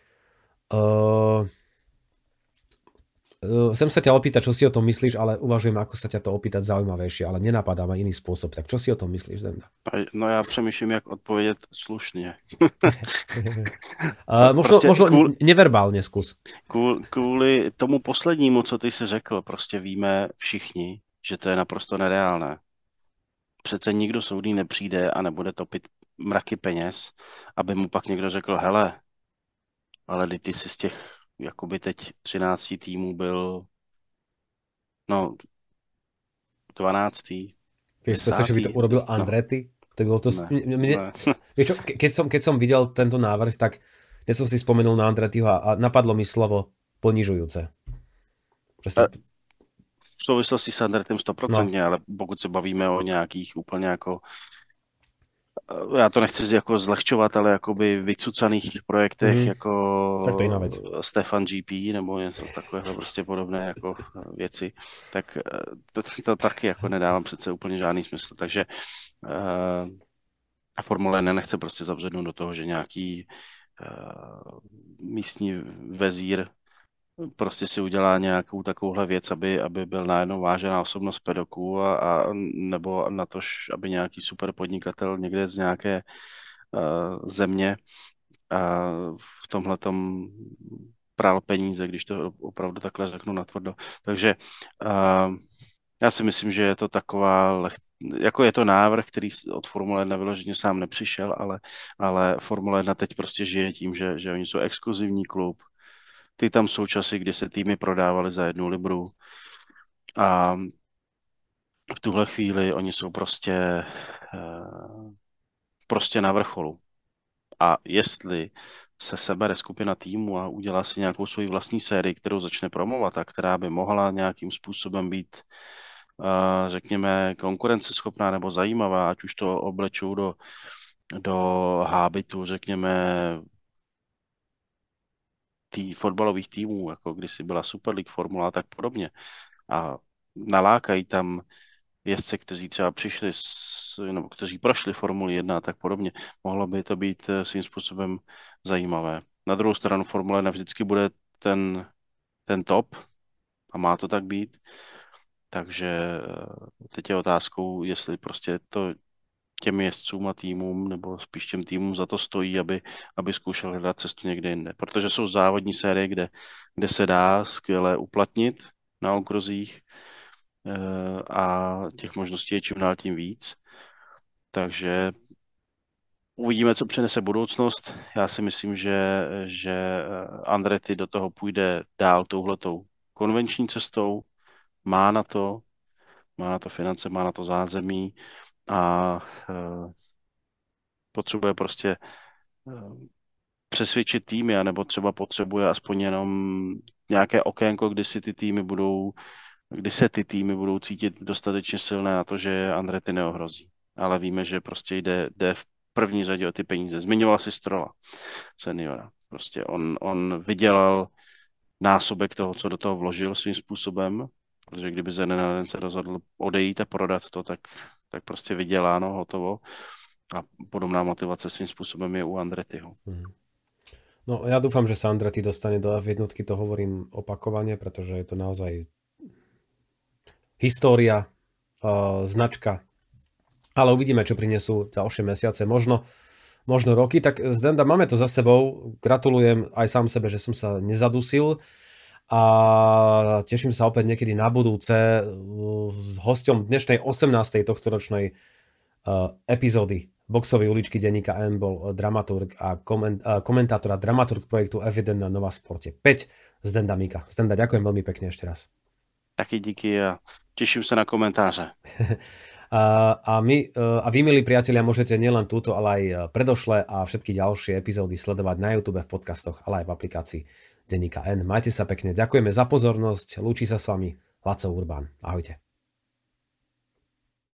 Chcem sa ťa opýtať, čo si o tom myslíš, ale uvažujem, ako sa ťa to opýtať zaujímavejšie, ale nenapadá ma iný spôsob. Tak čo si o tom myslíš, Zenda? No já přemýšlím, jak odpovědět slušně. Možno neverbálne skús. Kvůli tomu poslednímu, co ty jsi řekl, prostě víme všichni, že to je naprosto nereálné. Přece nikdo soudný nepřijde a nebude topit mraky peněz, aby mu pak někdo řekl, hele, ale ty jsi z těch jakoby teď 13 týmů byl 12. Vieš, že by to urobil Andretti? To bylo to... Vieš čo, keď som videl tento návrh, tak ja som si spomenul na Andrettiho a napadlo mi slovo ponižujúce. V souvislosti s Andrettem 100%, ale pokud se bavíme o nějakých úplně jako, já to nechci jako zlehčovat, ale jakoby vycucaných projektech jako Stefan GP nebo něco takového prostě podobné jako věci, tak to taky jako nedávám přece úplně žádný smysl. Takže a Formule nechce prostě zavřednout do toho, že nějaký místní vezír prostě si udělá nějakou takovouhle věc, aby byl najednou vážená osobnost pedoku a nebo na to, aby nějaký super podnikatel někde z nějaké země v tomhletom prál peníze, když to opravdu takhle řeknu natvrdo. Takže já si myslím, že je to jako je to návrh, který od Formule 1 vyloženě sám nepřišel, ale Formule 1 teď prostě žije tím, že oni jsou exkluzivní klub. Ty tam jsou časy, kdy se týmy prodávaly za 1 libru a v tuhle chvíli oni jsou prostě na vrcholu. A jestli se sebere skupina týmu a udělá si nějakou svoji vlastní sérii, kterou začne promovat a která by mohla nějakým způsobem být, řekněme, konkurenceschopná nebo zajímavá, ať už to oblečou do hábitu, řekněme, fotbalových týmů, jako kdysi byla Super League formula a tak podobně. A nalákají tam jezdce, kteří třeba přišli, nebo kteří prošli Formuli 1 a tak podobně. Mohlo by to být svým způsobem zajímavé. Na druhou stranu Formule 1 vždycky bude ten top a má to tak být. Takže teď je otázkou, jestli prostě to těm jezdcům a týmům, nebo spíš těm týmům za to stojí, aby zkoušel hledat cestu někde jinde. Protože jsou závodní série, kde se dá skvěle uplatnit na okruzích a těch možností je čím dál tím víc. Takže uvidíme, co přinese budoucnost. Já si myslím, že Andretti do toho půjde dál touhletou konvenční cestou. Má na to finance, má na to zázemí a potřebuje prostě přesvědčit týmy, anebo třeba potřebuje aspoň jenom nějaké okénko, kdy se ty týmy budou cítit dostatečně silné na to, že Andretti neohrozí. Ale víme, že prostě jde v první řadě o ty peníze. Zmiňoval si Strolla, seniora. Prostě on vydělal násobek toho, co do toho vložil svým způsobem, protože kdyby ze dne na den se rozhodl odejít a prodat to, tak prostě vyděláno, hotovo. A podobná motivace svým způsobem je u Andrettiho. No ja dúfam, že sa Andretti dostane do F1, to hovorím opakovane, pretože je to naozaj história, značka. Ale uvidíme, čo prinesú ďalšie mesiace, možno roky. Tak Zdenda, máme to za sebou. Gratulujem aj sám sebe, že som sa nezadusil a teším sa opäť niekedy na budúce s hosťom dnešnej 18. tohtoročnej epizódy Boxovej uličky denníka N bol dramaturg a komentátor a dramaturg projektu F1 na Nova Sporte 5 Zdenda Mika. Zdenda, ďakujem veľmi pekne ešte raz. Taky díky a teším sa na komentáře. A vy, milí priatelia, môžete nielen túto, ale aj predošlé a všetky ďalšie epizódy sledovať na YouTube, v podcastoch, ale aj v aplikácii denníka N. Majte sa pekne, ďakujeme za pozornosť, lúči sa s vami Laco Urbán. Ahojte.